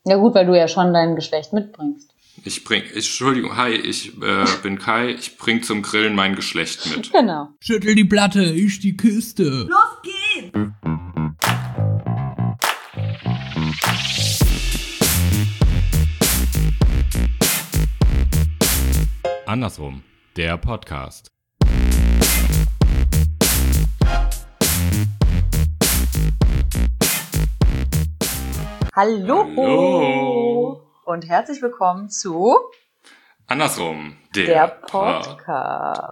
Ja gut, weil du ja schon dein Geschlecht mitbringst. Entschuldigung, hi, ich bin Kai, ich bring zum Grillen mein Geschlecht mit. Genau. Schüttel die Platte, ich die Kiste. Los geht's! Andersrum, der Podcast. Hallo und herzlich willkommen zu Andersrum, der Podcast.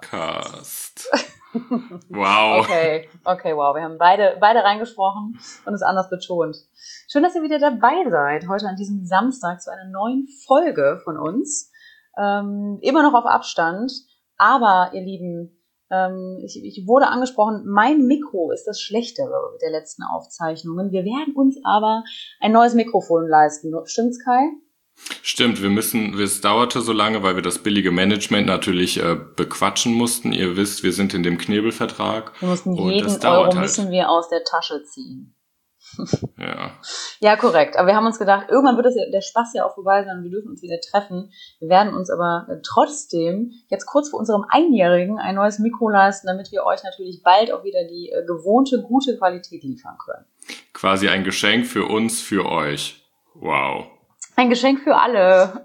Wow. Okay, wow. Wir haben beide reingesprochen und es anders betont. Schön, dass ihr wieder dabei seid, heute an diesem Samstag zu einer neuen Folge von uns. Immer noch auf Abstand, aber ihr Lieben, ich wurde angesprochen, mein Mikro ist das Schlechtere der letzten Aufzeichnungen. Wir werden uns aber ein neues Mikrofon leisten. Stimmt's, Kai? Stimmt, es dauerte so lange, weil wir das billige Management natürlich bequatschen mussten. Ihr wisst, wir sind in dem Knebelvertrag. Wir mussten jeden Euro müssen wir aus der Tasche ziehen. Ja. Ja, korrekt. Aber wir haben uns gedacht, irgendwann wird der Spaß ja auch vorbei sein und wir dürfen uns wieder treffen. Wir werden uns aber trotzdem jetzt kurz vor unserem Einjährigen ein neues Mikro leisten, damit wir euch natürlich bald auch wieder die gewohnte, gute Qualität liefern können. Quasi ein Geschenk für uns, für euch. Wow. Ein Geschenk für alle.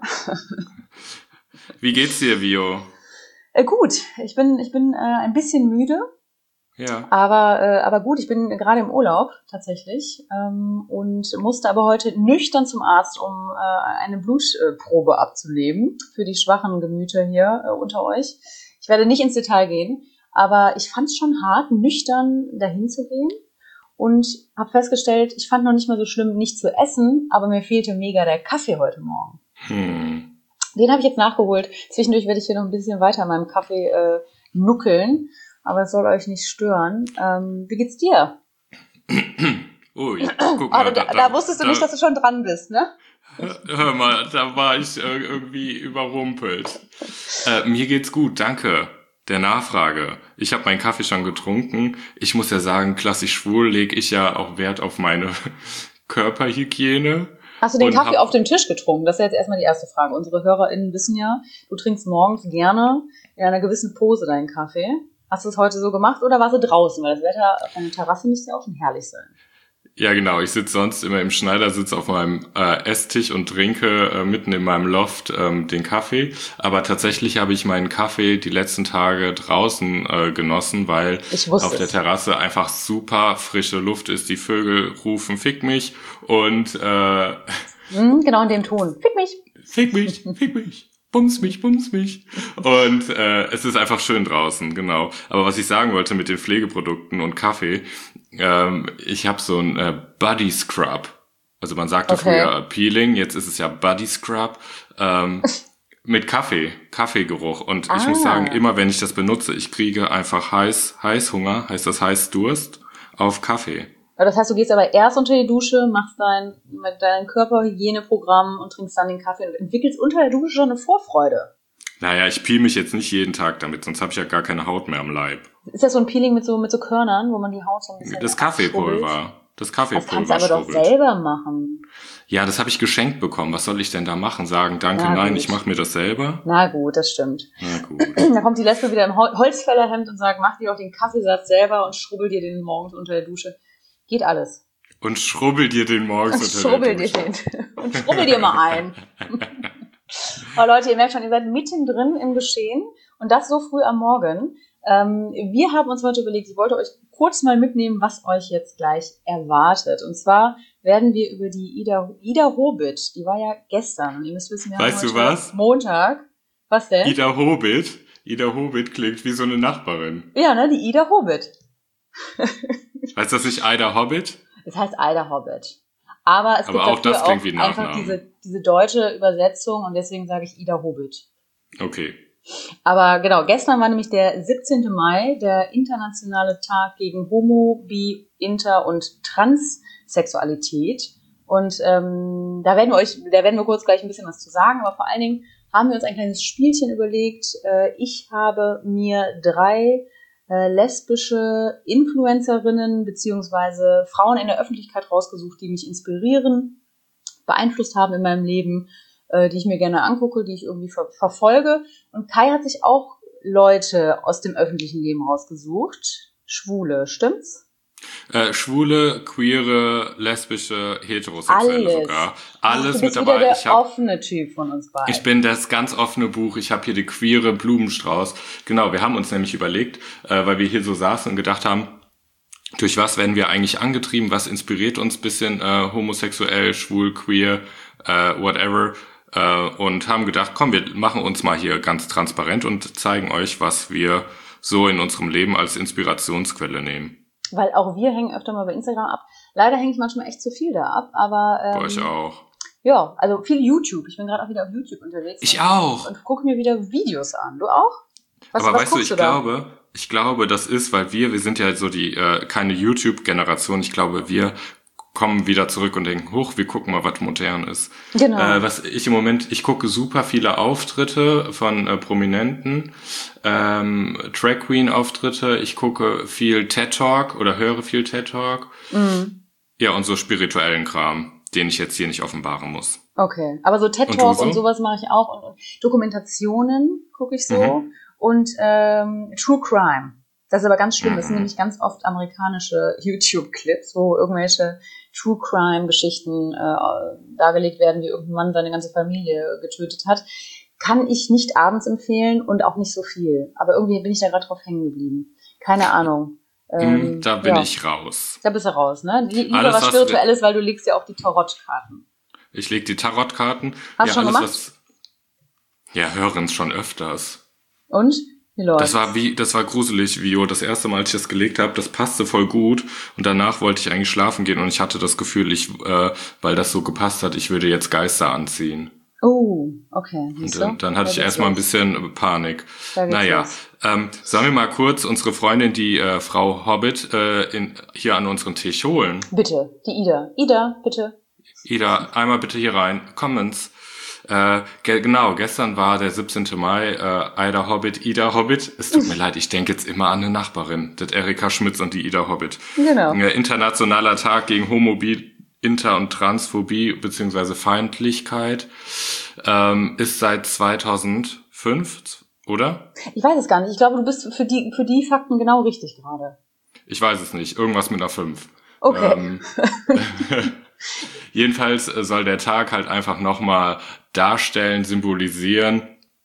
Wie geht's dir, Vio? Gut, ich bin ein bisschen müde. Ja. Aber gut, ich bin gerade im Urlaub tatsächlich und musste aber heute nüchtern zum Arzt, um eine Blutprobe abzunehmen für die schwachen Gemüter hier unter euch. Ich werde nicht ins Detail gehen, aber ich fand es schon hart, nüchtern dahin zu gehen und habe festgestellt, ich fand noch nicht mal so schlimm, nicht zu essen, aber mir fehlte mega der Kaffee heute Morgen. Den habe ich jetzt nachgeholt. Zwischendurch werde ich hier noch ein bisschen weiter an meinem Kaffee nuckeln. Aber es soll euch nicht stören. Wie geht's dir? Ui, guck mal. Da wusstest du nicht, dass du schon dran bist, ne? Hör mal, da war ich irgendwie überrumpelt. Mir geht's gut, danke. Der Nachfrage. Ich habe meinen Kaffee schon getrunken. Ich muss ja sagen, klassisch schwul lege ich ja auch Wert auf meine Körperhygiene. Hast du den Kaffee auf dem Tisch getrunken? Das ist jetzt erstmal die erste Frage. Unsere HörerInnen wissen ja, du trinkst morgens gerne in einer gewissen Pose deinen Kaffee. Hast du es heute so gemacht oder warst du draußen? Weil das Wetter auf einer Terrasse müsste ja auch schon herrlich sein. Ja, genau. Ich sitze sonst immer im Schneidersitz auf meinem Esstisch und trinke mitten in meinem Loft den Kaffee. Aber tatsächlich habe ich meinen Kaffee die letzten Tage draußen genossen, weil auf der Terrasse einfach super frische Luft ist. Die Vögel rufen "Fick mich" und genau in dem Ton. Fick mich. Fick mich, fick mich. Bums mich. Und es ist einfach schön draußen, genau. Aber was ich sagen wollte mit den Pflegeprodukten und Kaffee, ich habe so ein Body Scrub. Also man sagte früher Peeling, jetzt ist es ja Body Scrub mit Kaffeegeruch. Und ich muss sagen, immer wenn ich das benutze, ich kriege einfach Heißhunger, heißt das Heißdurst, auf Kaffee. Das heißt, du gehst aber erst unter die Dusche, machst dein Körperhygieneprogramm und trinkst dann den Kaffee und entwickelst unter der Dusche schon eine Vorfreude. Naja, ich peel mich jetzt nicht jeden Tag damit, sonst habe ich ja gar keine Haut mehr am Leib. Ist das so ein Peeling mit so Körnern, wo man die Haut so ein bisschen... Das Kaffeepulver. Das kannst du aber doch selber machen. Ja, das habe ich geschenkt bekommen. Was soll ich denn da machen? Sagen, danke, nein, ich mache mir das selber? Na gut, das stimmt. Na gut. Da kommt die Lesbe wieder im Holzfällerhemd und sagt, mach dir doch den Kaffeesatz selber und schrubbel dir den morgens unter der Dusche. Geht alles. Und schrubbel dir den morgens unter der Dusche. Und schrubbel dir mal ein. Aber Leute, ihr merkt schon, ihr seid mittendrin im Geschehen und das so früh am Morgen. Wir haben uns heute überlegt, ich wollte euch kurz mal mitnehmen, was euch jetzt gleich erwartet. Und zwar werden wir über die Ida Hobbit, die war ja gestern. Und ihr müsst wissen, wir haben heute Montag. Was denn? Ida Hobbit klingt wie so eine Nachbarin. Ja, ne, die Ida Hobbit. Heißt das nicht Ida Hobbit? Es heißt Ida Hobbit. Aber es gibt auch das klingt wie ein einfach diese deutsche Übersetzung und deswegen sage ich Ida Hobbit. Okay. Aber genau, gestern war nämlich der 17. Mai, der internationale Tag gegen Homo-, Bi-, Inter- und Transsexualität. Und da werden wir kurz gleich ein bisschen was zu sagen, aber vor allen Dingen haben wir uns ein kleines Spielchen überlegt. Ich habe mir 3 lesbische Influencerinnen beziehungsweise Frauen in der Öffentlichkeit rausgesucht, die mich inspirieren beeinflusst haben in meinem Leben, die ich mir gerne angucke, die ich irgendwie verfolge. Und Kai hat sich auch Leute aus dem öffentlichen Leben rausgesucht. Schwule, stimmt's? Schwule, queere, lesbische, heterosexuelle sogar. Alles du bist mit dabei. wieder der offene Typ von uns beiden. Ich bin das ganz offene Buch. Ich habe hier die queere Blumenstrauß. Genau, wir haben uns nämlich überlegt, weil wir hier so saßen und gedacht haben, durch was werden wir eigentlich angetrieben? Was inspiriert uns ein bisschen homosexuell, schwul, queer, whatever? Und haben gedacht, komm, wir machen uns mal hier ganz transparent und zeigen euch, was wir so in unserem Leben als Inspirationsquelle nehmen. Weil auch wir hängen öfter mal bei Instagram ab. Leider hänge ich manchmal echt zu viel da ab, aber Bei euch auch. ja, also viel YouTube. Ich bin gerade auch wieder auf YouTube unterwegs. Ich auch. Und gucke mir wieder Videos an. Du auch? Aber weißt du, ich glaube, das ist, weil wir sind ja so die keine YouTube-Generation. Ich glaube, wir kommen wieder zurück und denken, hoch, wir gucken mal, was modern ist. Genau. Ich gucke super viele Auftritte von Prominenten, Drag Queen Auftritte, ich gucke viel TED Talk oder höre viel TED Talk. Mhm. Ja, und so spirituellen Kram, den ich jetzt hier nicht offenbaren muss. Okay, aber so TED Talk und sowas mache ich auch und Dokumentationen gucke ich so und True Crime. Das ist aber ganz schlimm. Das sind nämlich ganz oft amerikanische YouTube-Clips, wo irgendwelche True-Crime-Geschichten dargelegt werden, wie irgendein Mann seine ganze Familie getötet hat. Kann ich nicht abends empfehlen und auch nicht so viel. Aber irgendwie bin ich da gerade drauf hängen geblieben. Keine Ahnung. Da bin ich raus. Da bist du raus, ne? Lieber was Spirituelles, weil du legst ja auch die Tarotkarten. Ich leg die Tarotkarten. Hast du schon gemacht? Hören es schon öfters. Und? Das war gruselig, Vio. Das erste Mal, als ich das gelegt habe, das passte voll gut. Und danach wollte ich eigentlich schlafen gehen und ich hatte das Gefühl, weil das so gepasst hat, ich würde jetzt Geister anziehen. Oh, okay. Und dann hatte ich erstmal ein bisschen Panik. Naja, sollen wir mal kurz unsere Freundin, die Frau Hobbit, hier an unseren Tisch holen? Bitte, die Ida. Ida, bitte. Ida, einmal bitte hier rein. Comments. Genau, gestern war der 17. Mai, Ida Hobbit. Es tut mir leid, ich denke jetzt immer an eine Nachbarin, das Erika Schmitz und die Ida Hobbit. Genau. Internationaler Tag gegen Homophobie, Inter- und Transphobie bzw. Feindlichkeit ist seit 2005, oder? Ich weiß es gar nicht. Ich glaube, du bist für die Fakten genau richtig gerade. Ich weiß es nicht. Irgendwas mit einer 5. Okay. Jedenfalls soll der Tag halt einfach nochmal darstellen, symbolisieren.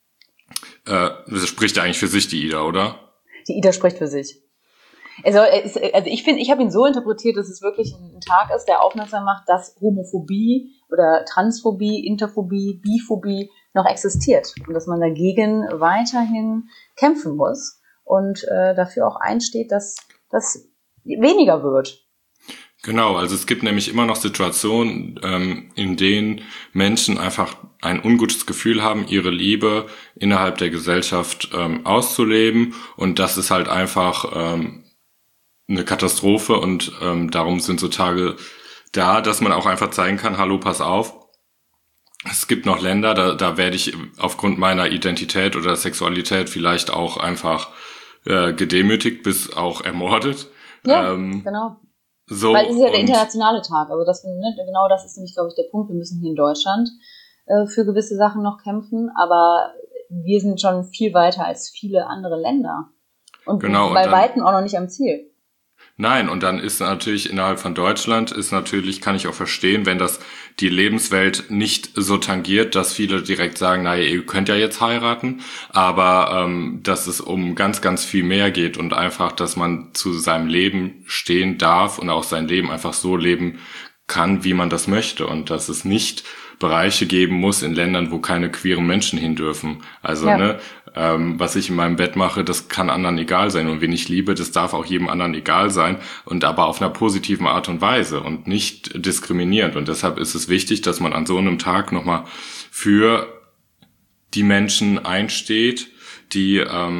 Das spricht ja eigentlich für sich, die Ida, oder? Die Ida spricht für sich. Also ich habe ihn so interpretiert, dass es wirklich ein Tag ist, der aufmerksam macht, dass Homophobie oder Transphobie, Interphobie, Biphobie noch existiert und dass man dagegen weiterhin kämpfen muss und dafür auch einsteht, dass das weniger wird. Genau, also es gibt nämlich immer noch Situationen, in denen Menschen einfach ein ungutes Gefühl haben, ihre Liebe innerhalb der Gesellschaft auszuleben, und das ist halt einfach eine Katastrophe, und darum sind so Tage da, dass man auch einfach zeigen kann, hallo, pass auf, es gibt noch Länder, da werde ich aufgrund meiner Identität oder Sexualität vielleicht auch einfach gedemütigt bis auch ermordet. Ja, genau. So, weil es ist ja der internationale Tag, also genau das ist nämlich, glaube ich, der Punkt. Wir müssen hier in Deutschland für gewisse Sachen noch kämpfen, aber wir sind schon viel weiter als viele andere Länder und genau, bei Weitem auch noch nicht am Ziel. Nein, und dann ist natürlich innerhalb von Deutschland kann ich auch verstehen, wenn das die Lebenswelt nicht so tangiert, dass viele direkt sagen, naja, ihr könnt ja jetzt heiraten, aber dass es um ganz, ganz viel mehr geht und einfach, dass man zu seinem Leben stehen darf und auch sein Leben einfach so leben kann, wie man das möchte, und dass es nicht Bereiche geben muss in Ländern, wo keine queeren Menschen hin dürfen. Also, ja. Was ich in meinem Bett mache, das kann anderen egal sein, und wen ich liebe, das darf auch jedem anderen egal sein, und aber auf einer positiven Art und Weise und nicht diskriminierend. Und deshalb ist es wichtig, dass man an so einem Tag nochmal für die Menschen einsteht, die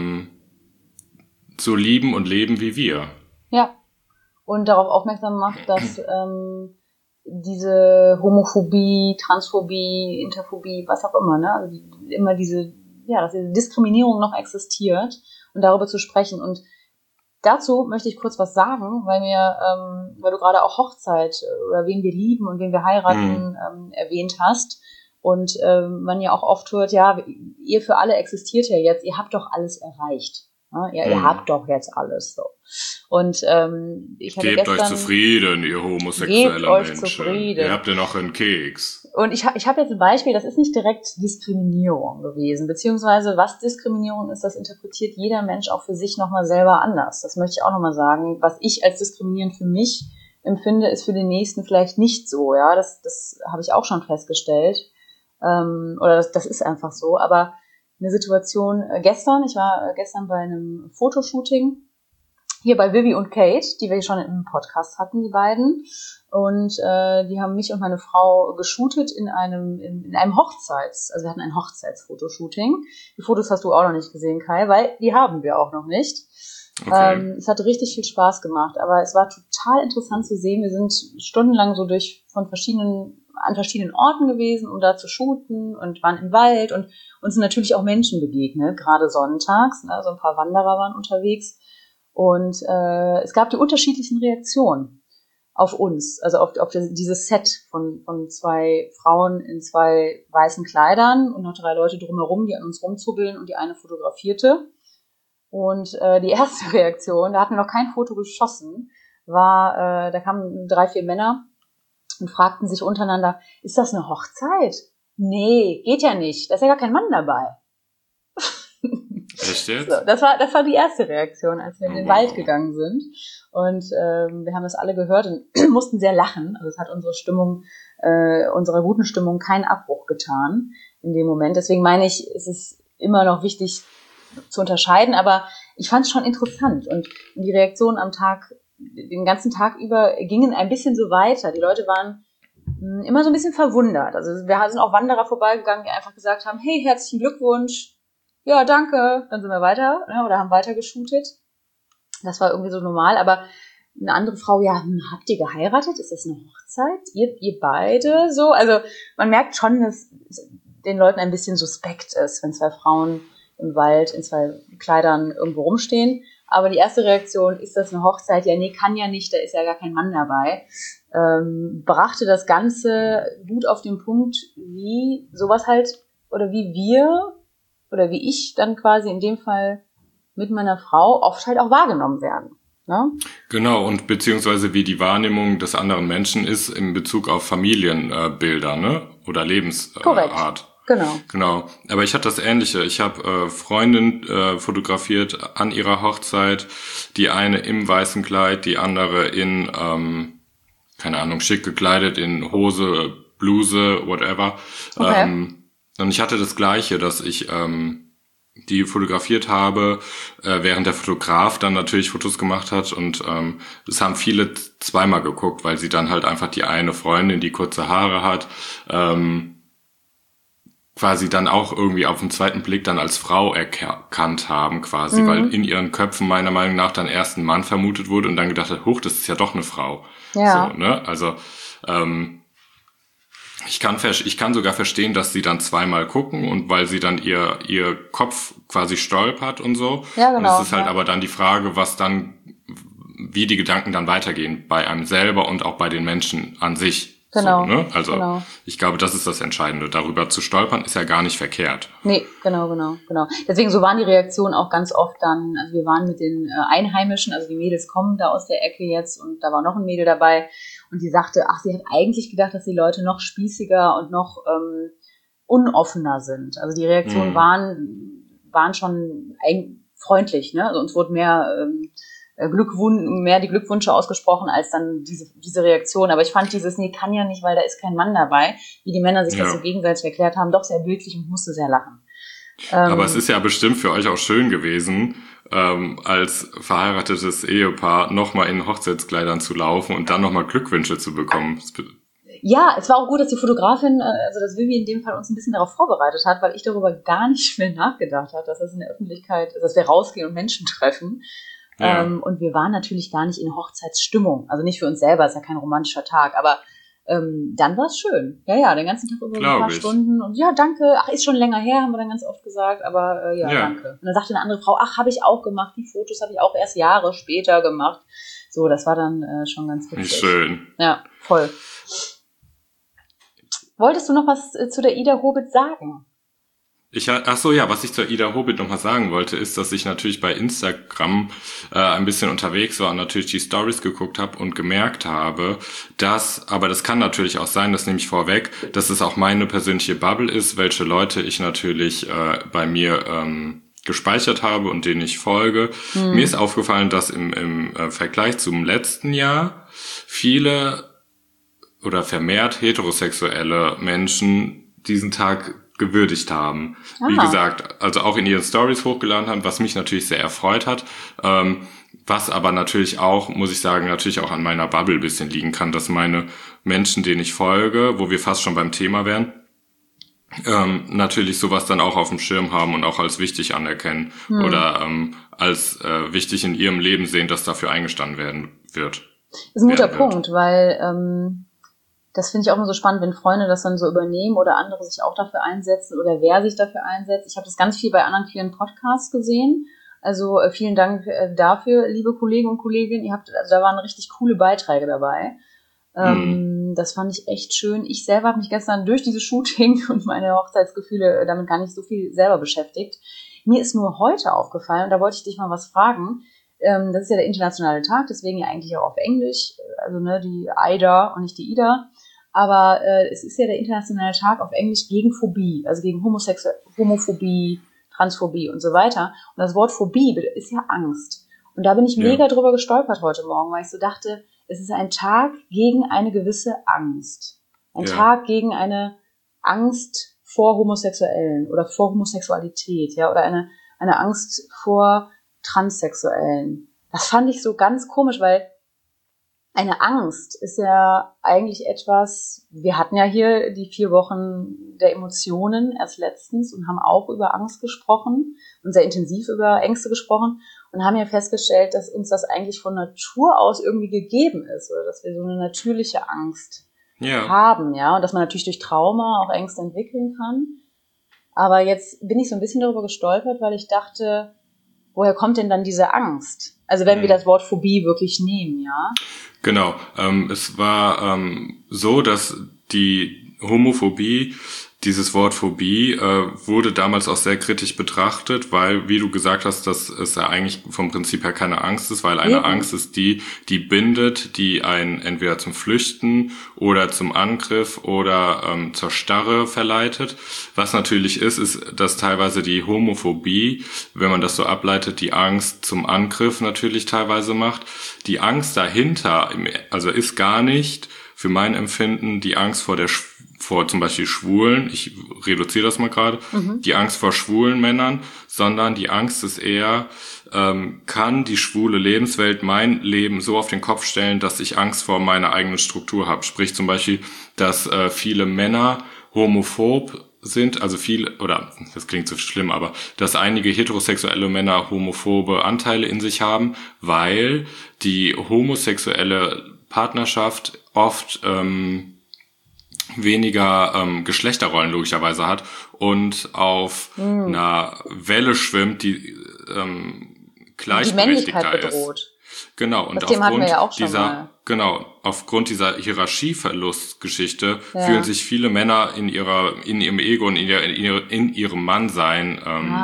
so lieben und leben wie wir. Ja, und darauf aufmerksam macht, dass diese Homophobie, Transphobie, Interphobie, was auch immer, ne, also dass diese Diskriminierung noch existiert, und darüber zu sprechen und dazu möchte ich kurz was sagen, weil du gerade auch Hochzeit oder wen wir lieben und wen wir heiraten erwähnt hast. Und man ja auch oft hört, ja, ihr für alle existiert ja jetzt, ihr habt doch alles erreicht. Ja, ihr habt doch jetzt alles so. Und ich hatte Gebt gestern... euch zufrieden, ihr homosexuelle Menschen. Zufrieden. Ihr habt ja noch einen Keks. Und ich hab jetzt ein Beispiel, das ist nicht direkt Diskriminierung gewesen, beziehungsweise was Diskriminierung ist, das interpretiert jeder Mensch auch für sich nochmal selber anders. Das möchte ich auch nochmal sagen. Was ich als diskriminierend für mich empfinde, ist für den Nächsten vielleicht nicht so. Ja, das habe ich auch schon festgestellt. Oder das ist einfach so. Aber eine Situation ich war gestern bei einem Fotoshooting hier bei Vivi und Kate, die wir schon im Podcast hatten, die beiden. Und die haben mich und meine Frau geshootet in einem also wir hatten ein Hochzeitsfotoshooting. Die Fotos hast du auch noch nicht gesehen, Kai, weil die haben wir auch noch nicht. Okay. Es hat richtig viel Spaß gemacht, aber es war total interessant zu sehen. Wir sind stundenlang so an verschiedenen Orten gewesen, um da zu shooten und waren im Wald und uns sind natürlich auch Menschen begegnet, gerade sonntags, ne, so ein paar Wanderer waren unterwegs und es gab die unterschiedlichen Reaktionen auf uns, also auf dieses Set von zwei Frauen in zwei weißen Kleidern und noch 3 Leute drumherum, die an uns rumzubbeln und die eine fotografierte. Und die erste Reaktion, da hatten wir noch kein Foto geschossen, war, da kamen 3, 4 Männer und fragten sich untereinander, ist das eine Hochzeit? Nee, geht ja nicht, da ist ja gar kein Mann dabei. Echt jetzt? So, das war die erste Reaktion, als wir in den Wald gegangen sind. Und wir haben das alle gehört und mussten sehr lachen. Also es hat unserer guten Stimmung keinen Abbruch getan in dem Moment. Deswegen meine ich, es ist immer noch wichtig zu unterscheiden, aber ich fand es schon interessant. Und die Reaktionen den ganzen Tag über gingen ein bisschen so weiter. Die Leute waren immer so ein bisschen verwundert. Also wir sind auch Wanderer vorbeigegangen, die einfach gesagt haben, hey, herzlichen Glückwunsch. Ja, danke. Dann sind wir weiter, ne, oder haben weiter geshootet. Das war irgendwie so normal, aber eine andere Frau, ja, habt ihr geheiratet? Ist das eine Hochzeit? Ihr beide? So, also man merkt schon, dass den Leuten ein bisschen suspekt ist, wenn 2 Frauen im Wald in 2 Kleidern irgendwo rumstehen. Aber die erste Reaktion, ist das eine Hochzeit? Ja, nee, kann ja nicht, da ist ja gar kein Mann dabei. Brachte das Ganze gut auf den Punkt, wie sowas halt, oder wie wir, oder wie ich dann quasi in dem Fall mit meiner Frau oft halt auch wahrgenommen werden. Ne? Genau, und beziehungsweise wie die Wahrnehmung des anderen Menschen ist in Bezug auf Familienbilder, ne? Oder Lebensart. Genau. Aber ich hatte das Ähnliche. Ich habe Freundin fotografiert an ihrer Hochzeit. Die eine im weißen Kleid, die andere in, keine Ahnung, schick gekleidet, in Hose, Bluse, whatever. Okay. Und ich hatte das Gleiche, dass ich die fotografiert habe, während der Fotograf dann natürlich Fotos gemacht hat und das haben viele zweimal geguckt, weil sie dann halt einfach die eine Freundin, die kurze Haare hat, quasi dann auch irgendwie auf den zweiten Blick dann als Frau erkannt haben quasi, weil in ihren Köpfen meiner Meinung nach dann erst ein Mann vermutet wurde und dann gedacht hat, huch, das ist ja doch eine Frau. Ja. So, ne? Also ich kann sogar verstehen, dass sie dann zweimal gucken und weil sie dann ihr Kopf quasi stolpert und so. Ja, genau. Und es ist halt aber dann die Frage, wie die Gedanken dann weitergehen bei einem selber und auch bei den Menschen an sich. Genau. So, ne? Also Ich glaube, das ist das Entscheidende. Darüber zu stolpern ist ja gar nicht verkehrt. Nee, genau. Deswegen, so waren die Reaktionen auch ganz oft dann, also wir waren mit den Einheimischen, also die Mädels kommen da aus der Ecke jetzt und da war noch ein Mädel dabei und die sagte, sie hat eigentlich gedacht, dass die Leute noch spießiger und noch unoffener sind. Also die Reaktionen waren schon freundlich, ne? Also uns wurde mehr die Glückwünsche ausgesprochen als dann diese Reaktion. Aber ich fand nee, kann ja nicht, weil da ist kein Mann dabei, wie die Männer sich das so gegenseitig erklärt haben, doch sehr bildlich und musste sehr lachen. Aber es ist ja bestimmt für euch auch schön gewesen, als verheiratetes Ehepaar nochmal in Hochzeitskleidern zu laufen und dann nochmal Glückwünsche zu bekommen. Ja, es war auch gut, dass die Fotografin, also dass Vivi in dem Fall uns ein bisschen darauf vorbereitet hat, weil ich darüber gar nicht mehr nachgedacht habe, dass das in der Öffentlichkeit, dass wir rausgehen und Menschen treffen. Ja. Und wir waren natürlich gar nicht in Hochzeitsstimmung. Also nicht für uns selber, ist ja kein romantischer Tag, aber dann war es schön. Ja, den ganzen Tag über ein paar Stunden. Und ja, danke. Ach, ist schon länger her, haben wir dann ganz oft gesagt. Aber ja, danke. Und dann sagte eine andere Frau, ach, habe ich auch gemacht. Die Fotos habe ich auch erst Jahre später gemacht. So, das war dann schon ganz witzig. Schön. Ja, voll. Wolltest du noch was zu der Ida Hobit sagen? Was ich zur Ida Hobit nochmal sagen wollte, ist, dass ich natürlich bei Instagram ein bisschen unterwegs war und natürlich die Stories geguckt habe und gemerkt habe, aber das kann natürlich auch sein, das nehme ich vorweg, dass es auch meine persönliche Bubble ist, welche Leute ich natürlich bei mir gespeichert habe und denen ich folge. Mir ist aufgefallen, dass im Vergleich zum letzten Jahr viele oder vermehrt heterosexuelle Menschen diesen Tag gewürdigt haben. Aha. Wie gesagt, also auch in ihren Stories hochgeladen haben, was mich natürlich sehr erfreut hat, was aber natürlich auch, muss ich sagen, natürlich auch an meiner Bubble ein bisschen liegen kann, dass meine Menschen, denen ich folge, wo wir fast schon beim Thema wären, natürlich sowas dann auch auf dem Schirm haben und auch als wichtig anerkennen oder als wichtig in ihrem Leben sehen, dass dafür eingestanden werden wird. Das ist ein guter Punkt, weil das finde ich auch immer so spannend, wenn Freunde das dann so übernehmen oder andere sich auch dafür einsetzen oder wer sich dafür einsetzt. Ich habe das ganz viel bei anderen vielen Podcasts gesehen. Also vielen Dank dafür, liebe Kollegen und Kolleginnen. Da waren richtig coole Beiträge dabei. Das fand ich echt schön. Ich selber habe mich gestern durch dieses Shooting und meine Hochzeitsgefühle damit gar nicht so viel selber beschäftigt. Mir ist nur heute aufgefallen, und da wollte ich dich mal was fragen. Das ist ja der internationale Tag, deswegen ja eigentlich auch auf Englisch. Also die AIDA und nicht die Ida. Aber es ist ja der internationale Tag auf Englisch gegen Phobie, also gegen Homophobie, Transphobie und so weiter. Und das Wort Phobie ist ja Angst. Und da bin ich mega drüber gestolpert heute Morgen, weil ich so dachte, es ist ein Tag gegen eine gewisse Angst. Ein Tag gegen eine Angst vor Homosexuellen oder vor Homosexualität, ja, oder eine Angst vor Transsexuellen. Das fand ich so ganz komisch, weil eine Angst ist ja eigentlich etwas, wir hatten ja hier die 4 Wochen der Emotionen erst letztens und haben auch über Angst gesprochen und sehr intensiv über Ängste gesprochen und haben ja festgestellt, dass uns das eigentlich von Natur aus irgendwie gegeben ist oder dass wir so eine natürliche Angst haben, ja, und dass man natürlich durch Trauma auch Ängste entwickeln kann. Aber jetzt bin ich so ein bisschen darüber gestolpert, weil ich dachte, woher kommt denn dann diese Angst? Also wenn wir das Wort Phobie wirklich nehmen, ja? Genau. Es war so, dass die Homophobie, dieses Wort Phobie, wurde damals auch sehr kritisch betrachtet, weil, wie du gesagt hast, dass es ja eigentlich vom Prinzip her keine Angst ist, weil eine Angst ist die bindet, die einen entweder zum Flüchten oder zum Angriff oder zur Starre verleitet. Was natürlich ist, dass teilweise die Homophobie, wenn man das so ableitet, die Angst zum Angriff natürlich teilweise macht. Die Angst dahinter, also ist gar nicht für mein Empfinden die Angst vor zum Beispiel Schwulen, ich reduziere das mal gerade, die Angst vor schwulen Männern, sondern die Angst ist eher, kann die schwule Lebenswelt mein Leben so auf den Kopf stellen, dass ich Angst vor meiner eigenen Struktur habe. Sprich zum Beispiel, dass viele Männer homophob sind, also das klingt so schlimm, aber dass einige heterosexuelle Männer homophobe Anteile in sich haben, weil die homosexuelle Partnerschaft oft weniger Geschlechterrollen logischerweise hat und auf einer Welle schwimmt, die gleichberechtigter ist. Bedroht. Genau, und aufgrund dieser Hierarchieverlustgeschichte fühlen sich viele Männer in ihrem Ego und in ihrem Mannsein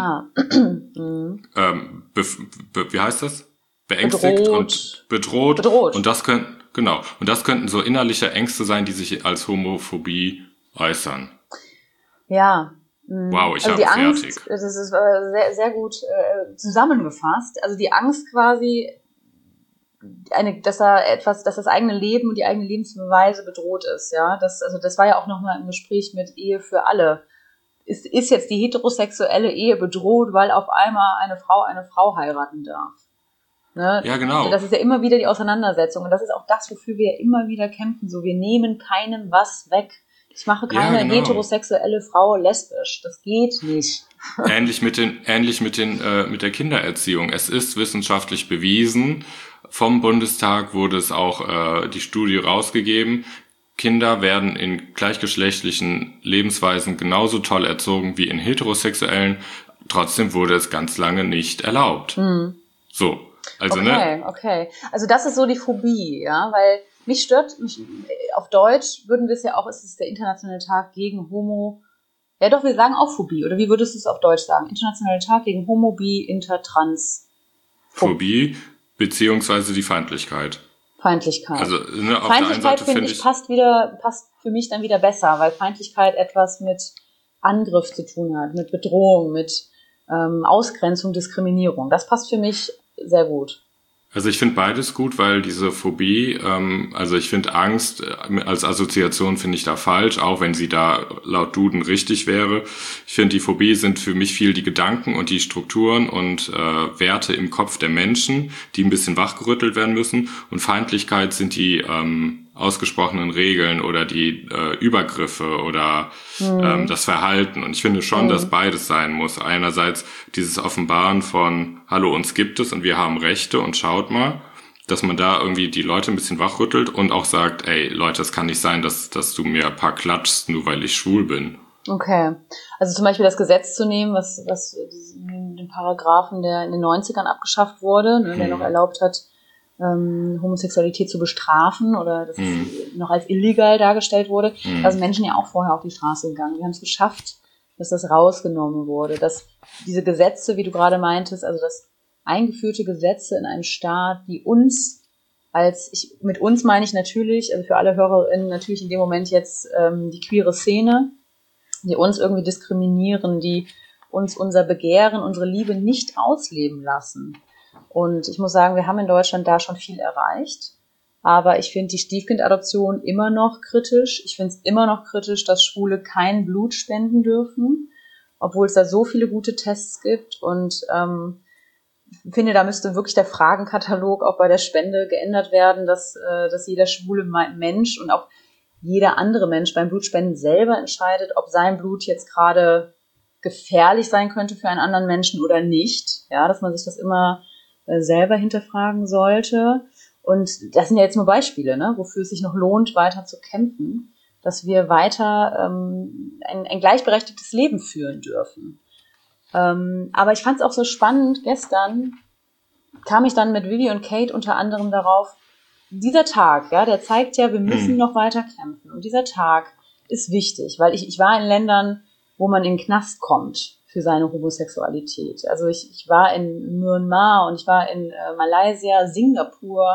wie heißt das? Beängstigt und bedroht. Und das könnten so innerliche Ängste sein, die sich als Homophobie äußern. Ja. Wow, ich habe fertig. Angst, das ist sehr, sehr gut zusammengefasst. Also die Angst quasi, dass das eigene Leben und die eigene Lebensweise bedroht ist, ja. Das war ja auch nochmal im Gespräch mit Ehe für alle. Ist jetzt die heterosexuelle Ehe bedroht, weil auf einmal eine Frau heiraten darf? Ne? Ja, genau. Das ist ja immer wieder die Auseinandersetzung und das ist auch das, wofür wir immer wieder kämpfen. So, wir nehmen keinem was weg. Ich mache keine heterosexuelle Frau lesbisch. Das geht nicht. Ähnlich mit der Kindererziehung. Es ist wissenschaftlich bewiesen. Vom Bundestag wurde es auch die Studie rausgegeben. Kinder werden in gleichgeschlechtlichen Lebensweisen genauso toll erzogen wie in heterosexuellen. Trotzdem wurde es ganz lange nicht erlaubt. So, also Okay. Also das ist so die Phobie, ja, weil mich auf Deutsch würden wir es ja auch, es ist der internationale Tag gegen Homo, ja doch, wir sagen auch Phobie, oder wie würdest du es auf Deutsch sagen? Internationaler Tag gegen Homo, Bi, Inter, Trans. Phobie, beziehungsweise die Feindlichkeit. Also, auf Feindlichkeit, der einen Seite finde ich, passt für mich dann wieder besser, weil Feindlichkeit etwas mit Angriff zu tun hat, mit Bedrohung, mit Ausgrenzung, Diskriminierung. Das passt für mich sehr gut. Also ich finde beides gut, weil diese Phobie, also ich finde Angst als Assoziation finde ich da falsch, auch wenn sie da laut Duden richtig wäre. Ich finde, die Phobie sind für mich viel die Gedanken und die Strukturen und Werte im Kopf der Menschen, die ein bisschen wachgerüttelt werden müssen. Und Feindlichkeit sind die ausgesprochenen Regeln oder die Übergriffe oder das Verhalten. Und ich finde schon, dass beides sein muss. Einerseits dieses Offenbaren von Hallo, uns gibt es und wir haben Rechte und schaut mal, dass man da irgendwie die Leute ein bisschen wachrüttelt und auch sagt, ey Leute, es kann nicht sein, dass du mir ein paar klatschst, nur weil ich schwul bin. Okay. Also zum Beispiel das Gesetz zu nehmen, was den Paragraphen, der in den 90ern abgeschafft wurde, ne, der noch erlaubt hat, Homosexualität zu bestrafen oder dass es noch als illegal dargestellt wurde. Da sind Menschen ja auch vorher auf die Straße gegangen. Wir haben es geschafft, dass das rausgenommen wurde, dass diese Gesetze, wie du gerade meintest, also dass eingeführte Gesetze in einem Staat, die uns mit uns meine ich natürlich, also für alle HörerInnen natürlich in dem Moment jetzt die queere Szene, die uns irgendwie diskriminieren, die uns unser Begehren, unsere Liebe nicht ausleben lassen. Und ich muss sagen, wir haben in Deutschland da schon viel erreicht. Aber ich finde die Stiefkindadoption immer noch kritisch. Ich finde es immer noch kritisch, dass Schwule kein Blut spenden dürfen, obwohl es da so viele gute Tests gibt. Und finde, da müsste wirklich der Fragenkatalog auch bei der Spende geändert werden, dass jeder schwule Mensch und auch jeder andere Mensch beim Blutspenden selber entscheidet, ob sein Blut jetzt gerade gefährlich sein könnte für einen anderen Menschen oder nicht. Ja, dass man sich das immer selber hinterfragen sollte. Und das sind ja jetzt nur Beispiele, ne, wofür es sich noch lohnt, weiter zu kämpfen, dass wir weiter ein gleichberechtigtes Leben führen dürfen. Aber ich fand es auch so spannend, gestern kam ich dann mit Vivi und Kate unter anderem darauf, dieser Tag, ja, der zeigt ja, wir müssen noch weiter kämpfen. Und dieser Tag ist wichtig, weil ich war in Ländern, wo man in den Knast kommt für seine Homosexualität. Also ich war in Myanmar und ich war in Malaysia, Singapur.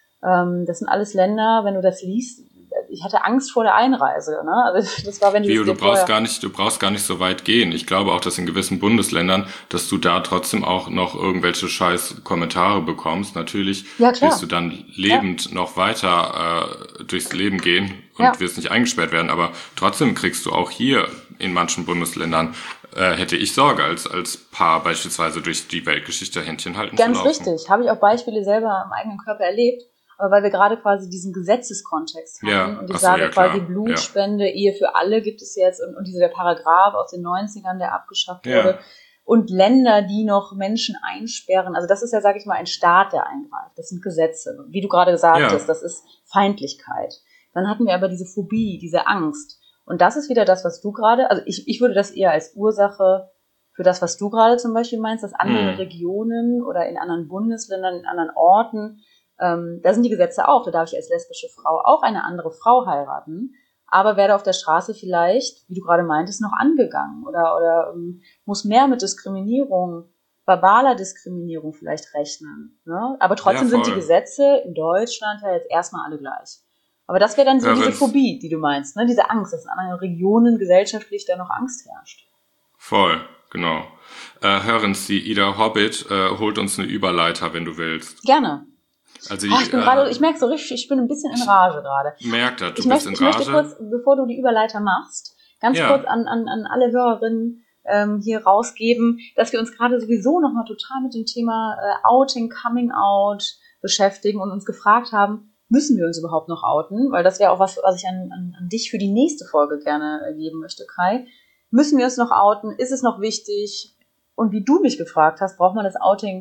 Das sind alles Länder, wenn du das liest, ich hatte Angst vor der Einreise, ne? Also das war, wenn du brauchst gar nicht so weit gehen. Ich glaube auch, dass in gewissen Bundesländern, dass du da trotzdem auch noch irgendwelche scheiß Kommentare bekommst. Natürlich wirst du dann lebend noch weiter durchs Leben gehen und wirst nicht eingesperrt werden, aber trotzdem kriegst du auch hier in manchen Bundesländern hätte ich Sorge, als Paar beispielsweise durch die Weltgeschichte Händchen halten zu laufen. Ganz richtig. Habe ich auch Beispiele selber am eigenen Körper erlebt. Aber weil wir gerade quasi diesen Gesetzeskontext haben und ich sage quasi Blutspende, Ehe für alle gibt es jetzt und dieser Paragraph aus den 90ern, der abgeschafft wurde und Länder, die noch Menschen einsperren, also das ist ja, sage ich mal, ein Staat, der eingreift, das sind Gesetze, wie du gerade gesagt hast, das ist Feindlichkeit. Dann hatten wir aber diese Phobie, diese Angst und das ist wieder das, was du gerade, also ich würde das eher als Ursache für das, was du gerade zum Beispiel meinst, dass andere Regionen oder in anderen Bundesländern, in anderen Orten, da sind die Gesetze auch, da darf ich als lesbische Frau auch eine andere Frau heiraten, aber werde auf der Straße vielleicht, wie du gerade meintest, noch angegangen oder muss mehr mit Diskriminierung, verbaler Diskriminierung vielleicht rechnen. Ne? Aber trotzdem sind die Gesetze in Deutschland ja jetzt erstmal alle gleich. Aber das wäre dann so diese Phobie, die du meinst, ne? Diese Angst, dass in anderen Regionen gesellschaftlich da noch Angst herrscht. Voll, genau. Hören Sie, Ida Hobbit holt uns eine Überleiter, wenn du willst. Gerne. Also ich merke so richtig, ich bin ein bisschen in Rage gerade. Merkt das, ich möchte kurz, bevor du die Überleiter machst, ganz kurz an alle Hörerinnen hier rausgeben, dass wir uns gerade sowieso nochmal total mit dem Thema Outing, Coming Out beschäftigen und uns gefragt haben, müssen wir uns überhaupt noch outen? Weil das wäre auch was ich an dich für die nächste Folge gerne geben möchte, Kai. Müssen wir uns noch outen? Ist es noch wichtig? Und wie du mich gefragt hast, braucht man das Outing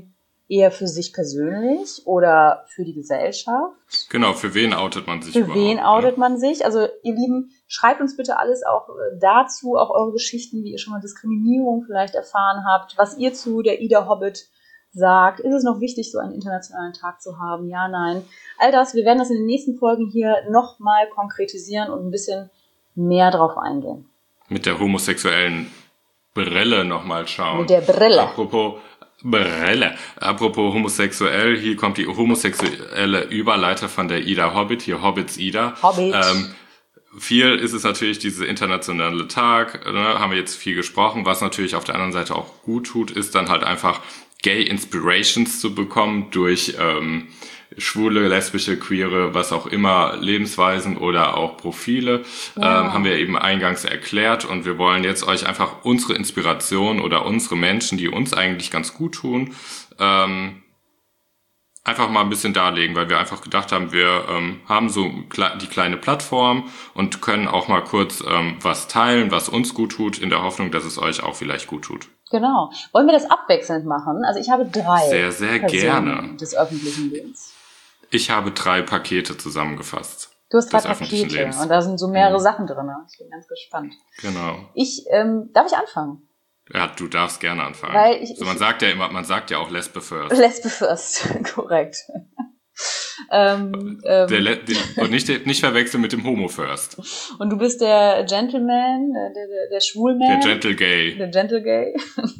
eher für sich persönlich oder für die Gesellschaft? Genau, für wen outet man sich Für wen überhaupt, outet man sich? Also ihr Lieben, schreibt uns bitte alles auch dazu, auch eure Geschichten, wie ihr schon mal Diskriminierung vielleicht erfahren habt, was ihr zu der Ida Hobbit sagt. Ist es noch wichtig, so einen internationalen Tag zu haben? Ja, nein. All das, wir werden das in den nächsten Folgen hier nochmal konkretisieren und ein bisschen mehr drauf eingehen. Mit der homosexuellen Brille nochmal schauen. Mit der Brille. Apropos homosexuell, hier kommt die homosexuelle Überleiter von der Ida Hobbit, hier Hobbits Ida. Hobbit. Viel ist es natürlich dieser internationale Tag, ne, haben wir jetzt viel gesprochen. Was natürlich auf der anderen Seite auch gut tut, ist dann halt einfach Gay Inspirations zu bekommen durch schwule, lesbische, queere, was auch immer, Lebensweisen oder auch Profile, haben wir eben eingangs erklärt, und wir wollen jetzt euch einfach unsere Inspiration oder unsere Menschen, die uns eigentlich ganz gut tun, einfach mal ein bisschen darlegen, weil wir einfach gedacht haben, wir haben so die kleine Plattform und können auch mal kurz was teilen, was uns gut tut, in der Hoffnung, dass es euch auch vielleicht gut tut. Genau. Wollen wir das abwechselnd machen? Also ich habe 3 Sehr, sehr gerne des öffentlichen Lebens. Ich habe 3 Pakete zusammengefasst. Du hast 3 des öffentlichen Pakete Lebens. und da sind so mehrere Sachen drin. Ich bin ganz gespannt. Genau. Darf ich anfangen? Ja, du darfst gerne anfangen. Weil man sagt ja auch Lesbe first. Lesbe first, korrekt. Und nicht verwechseln mit dem Homo first. Und du bist der Gentleman, der Schwulman. Der Gentle Gay. Der Gentle Gay.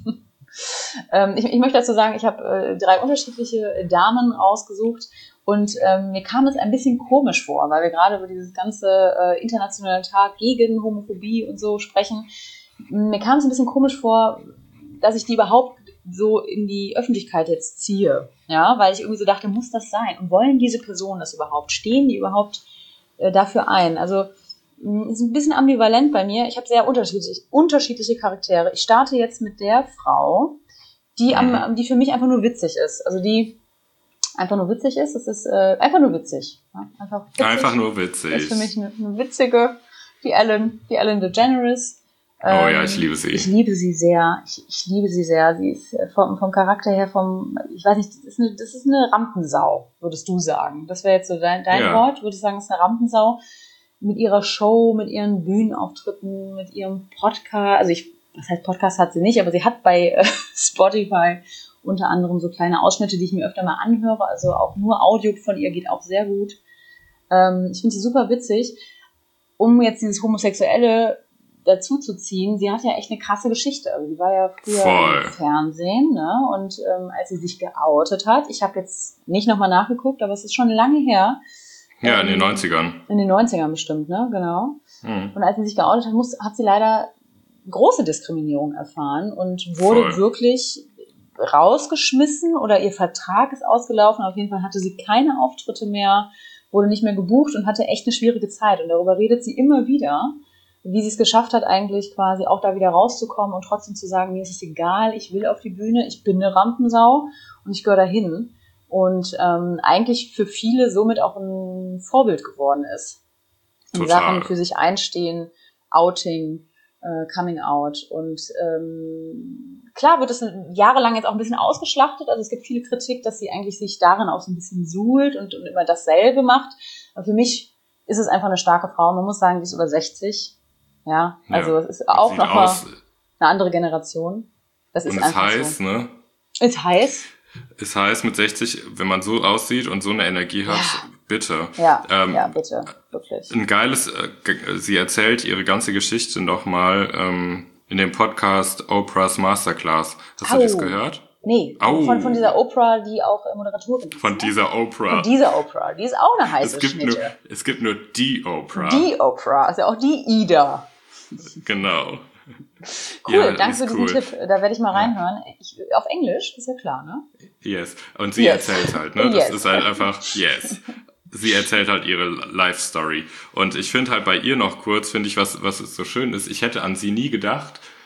Ich möchte dazu sagen, ich habe 3 unterschiedliche Damen rausgesucht und mir kam es ein bisschen komisch vor, weil wir gerade über dieses ganze internationale Tag gegen Homophobie und so sprechen. Mir kam es ein bisschen komisch vor, dass ich die überhaupt so in die Öffentlichkeit jetzt ziehe, ja, weil ich irgendwie so dachte, muss das sein? Und wollen diese Personen das überhaupt? Stehen die überhaupt dafür ein? Also ist ein bisschen ambivalent bei mir. Ich habe sehr unterschiedliche Charaktere. Ich starte jetzt mit der Frau, die für mich einfach nur witzig ist. Also die einfach nur witzig ist. Es ist einfach nur witzig. Ja? Einfach nur witzig. Das ist für mich eine witzige, die Ellen DeGeneres. Oh ja, ich liebe sie. Ich liebe sie sehr. Ich liebe sie sehr. Sie ist vom Charakter her, ich weiß nicht, das ist eine Rampensau, würdest du sagen. Das wäre jetzt so dein Wort. Würde ich sagen, das ist eine Rampensau. Mit ihrer Show, mit ihren Bühnenauftritten, mit ihrem Podcast. Also was heißt Podcast hat sie nicht, aber sie hat bei Spotify unter anderem so kleine Ausschnitte, die ich mir öfter mal anhöre. Also auch nur Audio von ihr geht auch sehr gut. Ich finde sie super witzig. Um jetzt dieses Homosexuelle dazu zu ziehen, sie hat ja echt eine krasse Geschichte. Also die war ja früher im Fernsehen, ne? Und als sie sich geoutet hat, ich habe jetzt nicht nochmal nachgeguckt, aber es ist schon lange her. Ja, in den 90ern. In den 90ern bestimmt, ne? Genau. Und als sie sich geoutet hat, hat sie leider große Diskriminierung erfahren und wurde wirklich rausgeschmissen oder ihr Vertrag ist ausgelaufen. Auf jeden Fall hatte sie keine Auftritte mehr, wurde nicht mehr gebucht und hatte echt eine schwierige Zeit. Und darüber redet sie immer wieder, wie sie es geschafft hat, eigentlich quasi auch da wieder rauszukommen und trotzdem zu sagen, mir ist es egal, ich will auf die Bühne, ich bin eine Rampensau und ich gehöre dahin. Und eigentlich für viele somit auch ein Vorbild geworden ist. In Sachen für sich einstehen, Outing, Coming Out. Und klar wird es jahrelang jetzt auch ein bisschen ausgeschlachtet. Also es gibt viele Kritik, dass sie eigentlich sich darin auch so ein bisschen suhlt und immer dasselbe macht. Aber für mich ist es einfach eine starke Frau. Man muss sagen, sie ist über 60. Ja, also es ist auch nochmal eine andere Generation. Das ist einfach so. Ist heiß, ne? Ist heiß. Ist heiß mit 60, wenn man so aussieht und so eine Energie hat, bitte. Ja, bitte, wirklich. Ein geiles, sie erzählt ihre ganze Geschichte nochmal in dem Podcast Oprah's Masterclass. Hast du das gehört? Nee, von dieser Oprah, die auch Moderatorin ist. Von dieser Oprah. Die ist auch eine heiße Schnitte. Es gibt nur die Oprah. Die Oprah, ist ja auch die Ida. Genau. Cool, ja, danke für diesen Tipp. Da werde ich mal reinhören. Auf Englisch, ist ja klar, ne? Yes. Und sie erzählt halt, ne? Das ist halt einfach, yes. Sie erzählt halt ihre Life-Story. Und ich finde halt bei ihr noch kurz, was so schön ist, ich hätte an sie nie gedacht,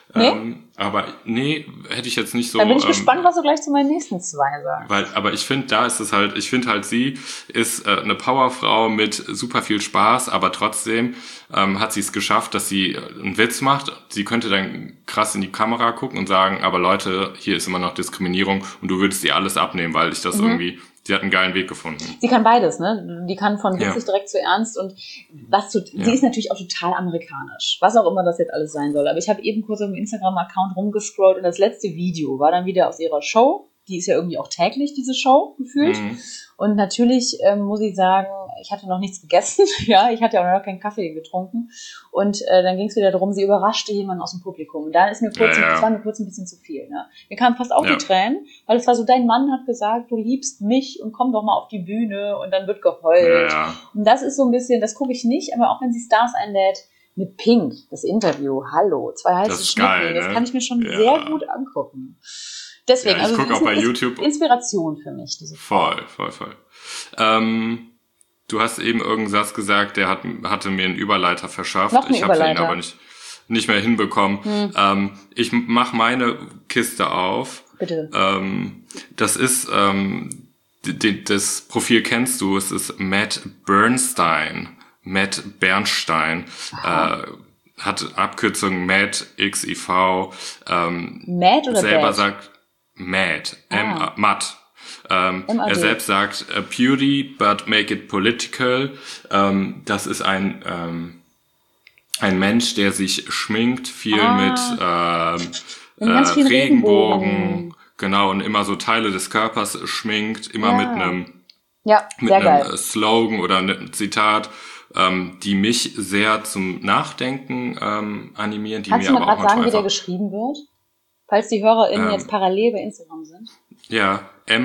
Nee? Aber nee, hätte ich jetzt nicht so. Dann bin ich gespannt, was du gleich zu meinen nächsten 2 sagst. Aber ich finde, sie ist eine Powerfrau mit super viel Spaß, aber trotzdem hat sie es geschafft, dass sie einen Witz macht. Sie könnte dann krass in die Kamera gucken und sagen, aber Leute, hier ist immer noch Diskriminierung und du würdest ihr alles abnehmen, weil ich das irgendwie, sie hat einen geilen Weg gefunden. Sie kann beides, ne? Die kann von witzig direkt zu ernst und sie ist natürlich auch total amerikanisch. Was auch immer das jetzt alles sein soll. Aber ich habe eben kurz auf dem Instagram-Account rumgescrollt und das letzte Video war dann wieder aus ihrer Show. Die ist ja irgendwie auch täglich, diese Show, gefühlt. Und natürlich muss ich sagen, ich hatte noch nichts gegessen. Ja, ich hatte ja auch noch keinen Kaffee getrunken. Und dann ging es wieder darum, sie überraschte jemanden aus dem Publikum. Und da ist mir kurz, das war mir kurz ein bisschen zu viel. Ne? Mir kamen fast auch die Tränen, weil es war so, dein Mann hat gesagt, du liebst mich und komm doch mal auf die Bühne und dann wird geheult. Ja. Und das ist so ein bisschen, das gucke ich nicht, aber auch wenn sie Stars einlädt, mit Pink, das Interview, hallo, 2 heiße Schnittlinge, das kann ich mir schon sehr gut angucken. Deswegen, ich gucke auch bei YouTube. Inspiration für mich, diese Frau. Voll. Du hast eben irgendeinen Satz gesagt, der hatte mir einen Überleiter verschafft. Ich habe den aber nicht mehr hinbekommen. Ich mache meine Kiste auf. Bitte. Das ist, das Profil kennst du, es ist Matt Bernstein. Hat Abkürzung Matt, XIV. Matt oder selber Bad? Sagt Matt, Matt. Er selbst sagt beauty, but make it political. Das ist ein Mensch, der sich schminkt, viel mit Regenbogen, genau, und immer so Teile des Körpers schminkt, immer mit einem Slogan oder einem Zitat, die mich sehr zum Nachdenken animieren. Kannst du mir gerade sagen, wie der geschrieben wird? Falls die HörerInnen jetzt parallel bei Instagram sind. Ja,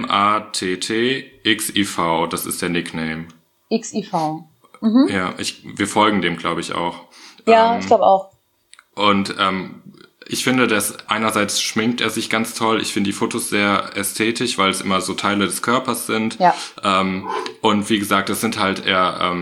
MATTXIV, das ist der Nickname. XIV. Ja, wir folgen dem, glaube ich, auch. Ja, ich glaube auch. Und ich finde, dass einerseits schminkt er sich ganz toll. Ich finde die Fotos sehr ästhetisch, weil es immer so Teile des Körpers sind. Ja. Und wie gesagt, das sind halt er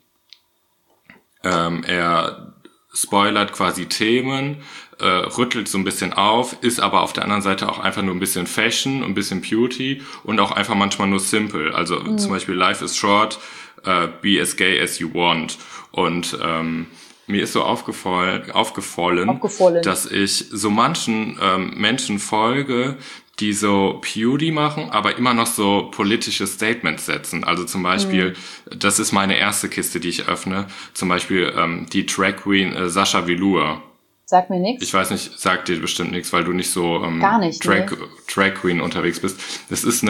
spoilert quasi Themen, rüttelt so ein bisschen auf, ist aber auf der anderen Seite auch einfach nur ein bisschen Fashion, ein bisschen Beauty und auch einfach manchmal nur simple. Also zum Beispiel Life is short, be as gay as you want. Und mir ist so aufgefallen, dass ich so manchen Menschen folge, die so Beauty machen, aber immer noch so politische Statements setzen. Also zum Beispiel, das ist meine erste Kiste, die ich öffne, zum Beispiel die Drag Queen Sascha Velour. Sagt mir nichts. Ich weiß nicht, sagt dir bestimmt nichts, weil du nicht so Gar nicht, Drag Queen unterwegs bist. Das ist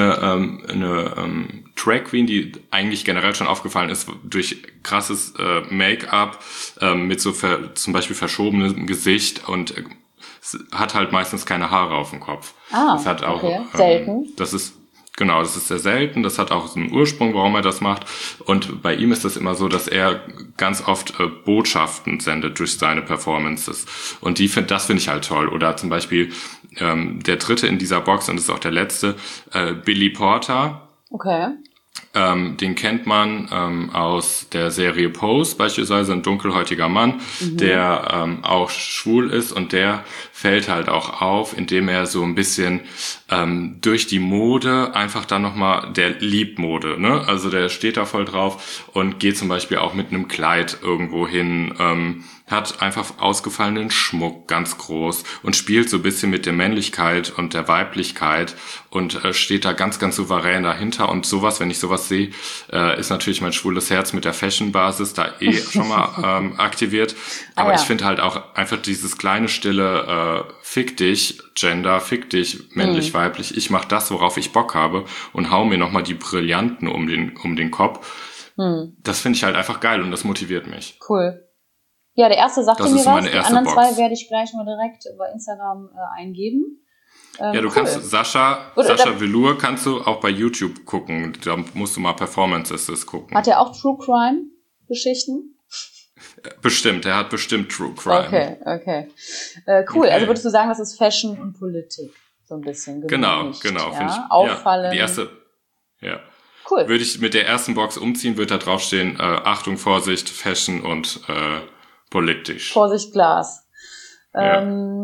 eine Drag Queen, die eigentlich generell schon aufgefallen ist durch krasses Make-up, mit so zum Beispiel verschobenem Gesicht und hat halt meistens keine Haare auf dem Kopf. Das hat auch, selten. Das ist sehr selten. Das hat auch so einen Ursprung, warum er das macht. Und bei ihm ist das immer so, dass er ganz oft Botschaften sendet durch seine Performances. Und das finde ich halt toll. Oder zum Beispiel der dritte in dieser Box, und das ist auch der letzte, Billy Porter. Okay. Den kennt man aus der Serie Pose, beispielsweise ein dunkelhäutiger Mann, der auch schwul ist, und der fällt halt auch auf, indem er so ein bisschen durch die Mode einfach dann nochmal, der liebt Mode, ne? Also der steht da voll drauf und geht zum Beispiel auch mit einem Kleid irgendwo hin, hat einfach ausgefallenen Schmuck ganz groß und spielt so ein bisschen mit der Männlichkeit und der Weiblichkeit und steht da ganz, ganz souverän dahinter. Und sowas, wenn ich sowas sehe, ist natürlich mein schwules Herz mit der Fashion-Basis da schon mal aktiviert. Aber ich finde halt auch einfach dieses kleine, stille fick dich, Gender, fick dich, männlich, weiblich, ich mach das, worauf ich Bock habe und hau mir nochmal die Brillanten um den Kopf. Das finde ich halt einfach geil und das motiviert mich. Cool. Ja, der erste sagte mir was, die anderen Box. 2 werde ich gleich mal direkt bei Instagram eingeben. Ja, du kannst Sascha Velour kannst du auch bei YouTube gucken, da musst du mal Performances gucken. Hat er auch True Crime Geschichten? Bestimmt, er hat bestimmt True Crime. Okay. Cool, also würdest du sagen, das ist Fashion und Politik so ein bisschen? Genau, ja? finde ich. Auffallend. Ja, die erste, ja. Cool. Würde ich mit der ersten Box umziehen, wird da draufstehen, Achtung, Vorsicht, Fashion und politisch. Vorsicht, Glas. Ja.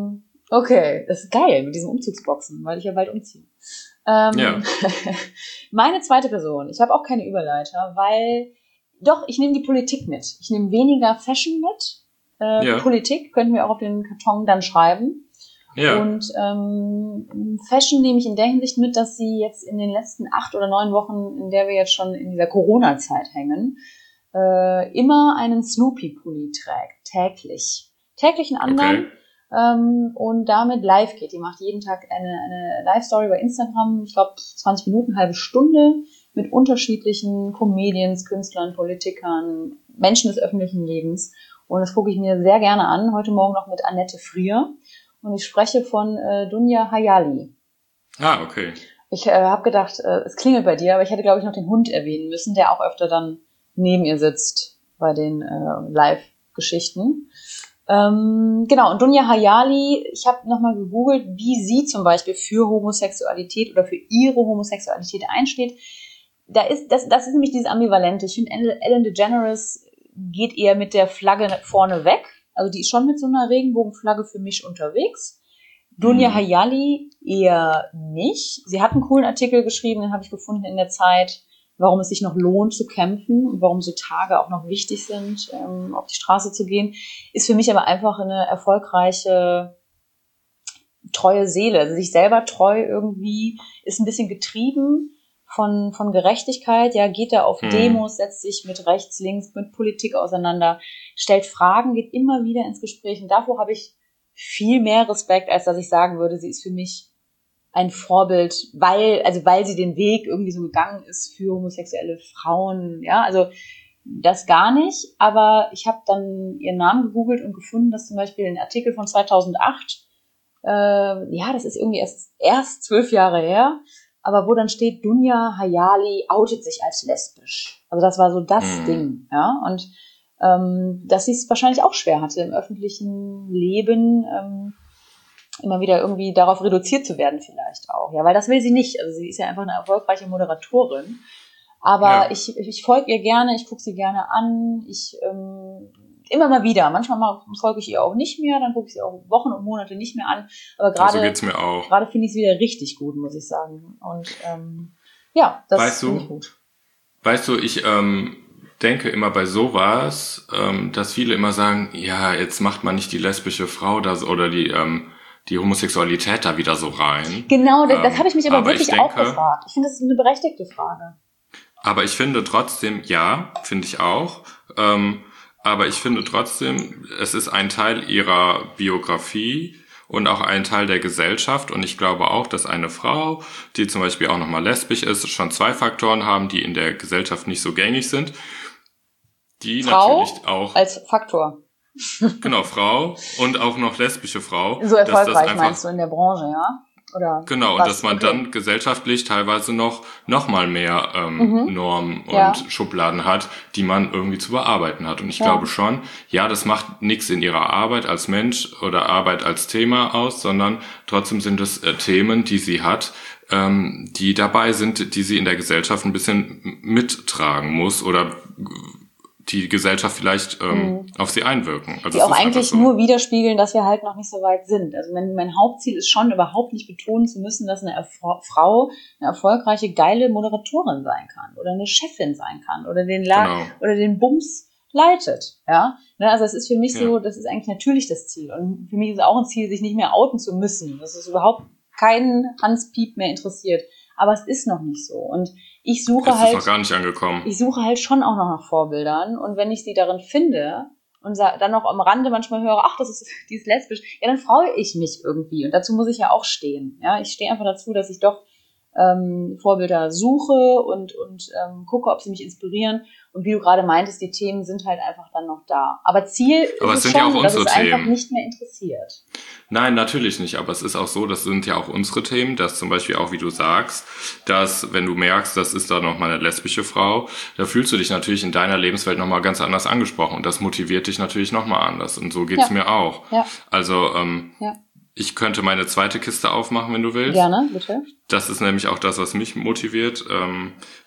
Okay, das ist geil mit diesen Umzugsboxen, weil ich ja bald umziehe. Ja. Meine zweite Person, ich habe auch keine Überleiter, weil, doch, ich nehme die Politik mit. Ich nehme weniger Fashion mit. Ja. Politik könnten wir auch auf den Karton dann schreiben. Ja. Und Fashion nehme ich in der Hinsicht mit, dass sie jetzt in den letzten 8 oder 9 Wochen, in der wir jetzt schon in dieser Corona-Zeit hängen, immer einen Snoopy-Pulli trägt, täglich. Täglich einen anderen. Okay. Und damit live geht. Die macht jeden Tag eine Live-Story bei Instagram, ich glaube 20 Minuten, halbe Stunde, mit unterschiedlichen Comedians, Künstlern, Politikern, Menschen des öffentlichen Lebens. Und das gucke ich mir sehr gerne an. Heute Morgen noch mit Annette Frier. Und ich spreche von Dunja Hayali. Ah, okay. Ich habe gedacht, es klingelt bei dir, aber ich hätte, glaube ich, noch den Hund erwähnen müssen, der auch öfter dann neben ihr sitzt bei den Live-Geschichten. Genau, und Dunja Hayali, ich habe nochmal gegoogelt, wie sie zum Beispiel für Homosexualität oder für ihre Homosexualität einsteht. Das ist nämlich dieses Ambivalente. Ich finde, Ellen DeGeneres geht eher mit der Flagge vorne weg. Also die ist schon mit so einer Regenbogenflagge für mich unterwegs. Dunja Hayali eher nicht. Sie hat einen coolen Artikel geschrieben, den habe ich gefunden in der Zeit, warum es sich noch lohnt zu kämpfen und warum so Tage auch noch wichtig sind, auf die Straße zu gehen, ist für mich aber einfach eine erfolgreiche, treue Seele. Also sich selber treu irgendwie, ist ein bisschen getrieben von Gerechtigkeit, ja, geht da auf Demos, setzt sich mit rechts, links, mit Politik auseinander, stellt Fragen, geht immer wieder ins Gespräch. Und davor habe ich viel mehr Respekt, als dass ich sagen würde, sie ist für mich ein Vorbild, weil sie den Weg irgendwie so gegangen ist für homosexuelle Frauen, ja, also das gar nicht, aber ich habe dann ihren Namen gegoogelt und gefunden, dass zum Beispiel ein Artikel von 2008, das ist irgendwie erst 12 Jahre her, aber wo dann steht, Dunja Hayali outet sich als lesbisch. Also das war so das Ding, ja, und dass sie es wahrscheinlich auch schwer hatte im öffentlichen Leben, immer wieder irgendwie darauf reduziert zu werden vielleicht auch. Ja, weil das will sie nicht. Also sie ist ja einfach eine erfolgreiche Moderatorin. Aber ich folge ihr gerne, ich gucke sie gerne an. Immer mal wieder. Manchmal folge ich ihr auch nicht mehr, dann gucke ich sie auch Wochen und Monate nicht mehr an. Aber So geht's mir auch. Gerade finde ich es wieder richtig gut, muss ich sagen. Und das finde ich gut. Weißt du, ich denke immer bei sowas, dass viele immer sagen, ja, jetzt macht man nicht die lesbische Frau oder die Homosexualität da wieder so rein. Genau, das habe ich mich aber wirklich auch gefragt. Ich finde, das ist eine berechtigte Frage. Aber ich finde trotzdem, ja, finde ich auch. Aber ich finde trotzdem, es ist ein Teil ihrer Biografie und auch ein Teil der Gesellschaft. Und ich glaube auch, dass eine Frau, die zum Beispiel auch nochmal lesbisch ist, schon 2 Faktoren haben, die in der Gesellschaft nicht so gängig sind. Die Frau natürlich auch als Faktor. Genau, Frau und auch noch lesbische Frau. So erfolgreich meinst du in der Branche, ja? Oder genau, und dass man dann gesellschaftlich teilweise noch mal mehr Normen und Schubladen hat, die man irgendwie zu bearbeiten hat. Und ich glaube schon, ja, das macht nichts in ihrer Arbeit als Mensch oder Arbeit als Thema aus, sondern trotzdem sind es Themen, die sie hat, die dabei sind, die sie in der Gesellschaft ein bisschen mittragen muss oder die Gesellschaft vielleicht auf sie einwirken. Also die auch eigentlich nur widerspiegeln, dass wir halt noch nicht so weit sind. Also mein Hauptziel ist schon, überhaupt nicht betonen zu müssen, dass eine Frau eine erfolgreiche, geile Moderatorin sein kann oder eine Chefin sein kann oder den oder den Bums leitet. Ja, also es ist für mich so, das ist eigentlich natürlich das Ziel. Und für mich ist auch ein Ziel, sich nicht mehr outen zu müssen. Das ist überhaupt keinen Hans Piep mehr interessiert. Aber es ist noch nicht so. Und ich suche halt. Es ist noch gar nicht angekommen. Ich suche halt schon auch noch nach Vorbildern. Und wenn ich sie darin finde und dann noch am Rande manchmal höre, ach, die ist lesbisch, ja, dann freue ich mich irgendwie. Und dazu muss ich ja auch stehen. Ja, ich stehe einfach dazu, dass ich doch Vorbilder suche und gucke, ob sie mich inspirieren. Und wie du gerade meintest, die Themen sind halt einfach dann noch da. Aber Ziel ist es schon, dass es einfach nicht mehr interessiert. Nein, natürlich nicht. Aber es ist auch so, das sind ja auch unsere Themen, dass zum Beispiel auch, wie du sagst, dass wenn du merkst, das ist da nochmal eine lesbische Frau, da fühlst du dich natürlich in deiner Lebenswelt nochmal ganz anders angesprochen. Und das motiviert dich natürlich nochmal anders. Und so geht's mir auch. Ja. Also, ich könnte meine zweite Kiste aufmachen, wenn du willst. Gerne, bitte. Das ist nämlich auch das, was mich motiviert.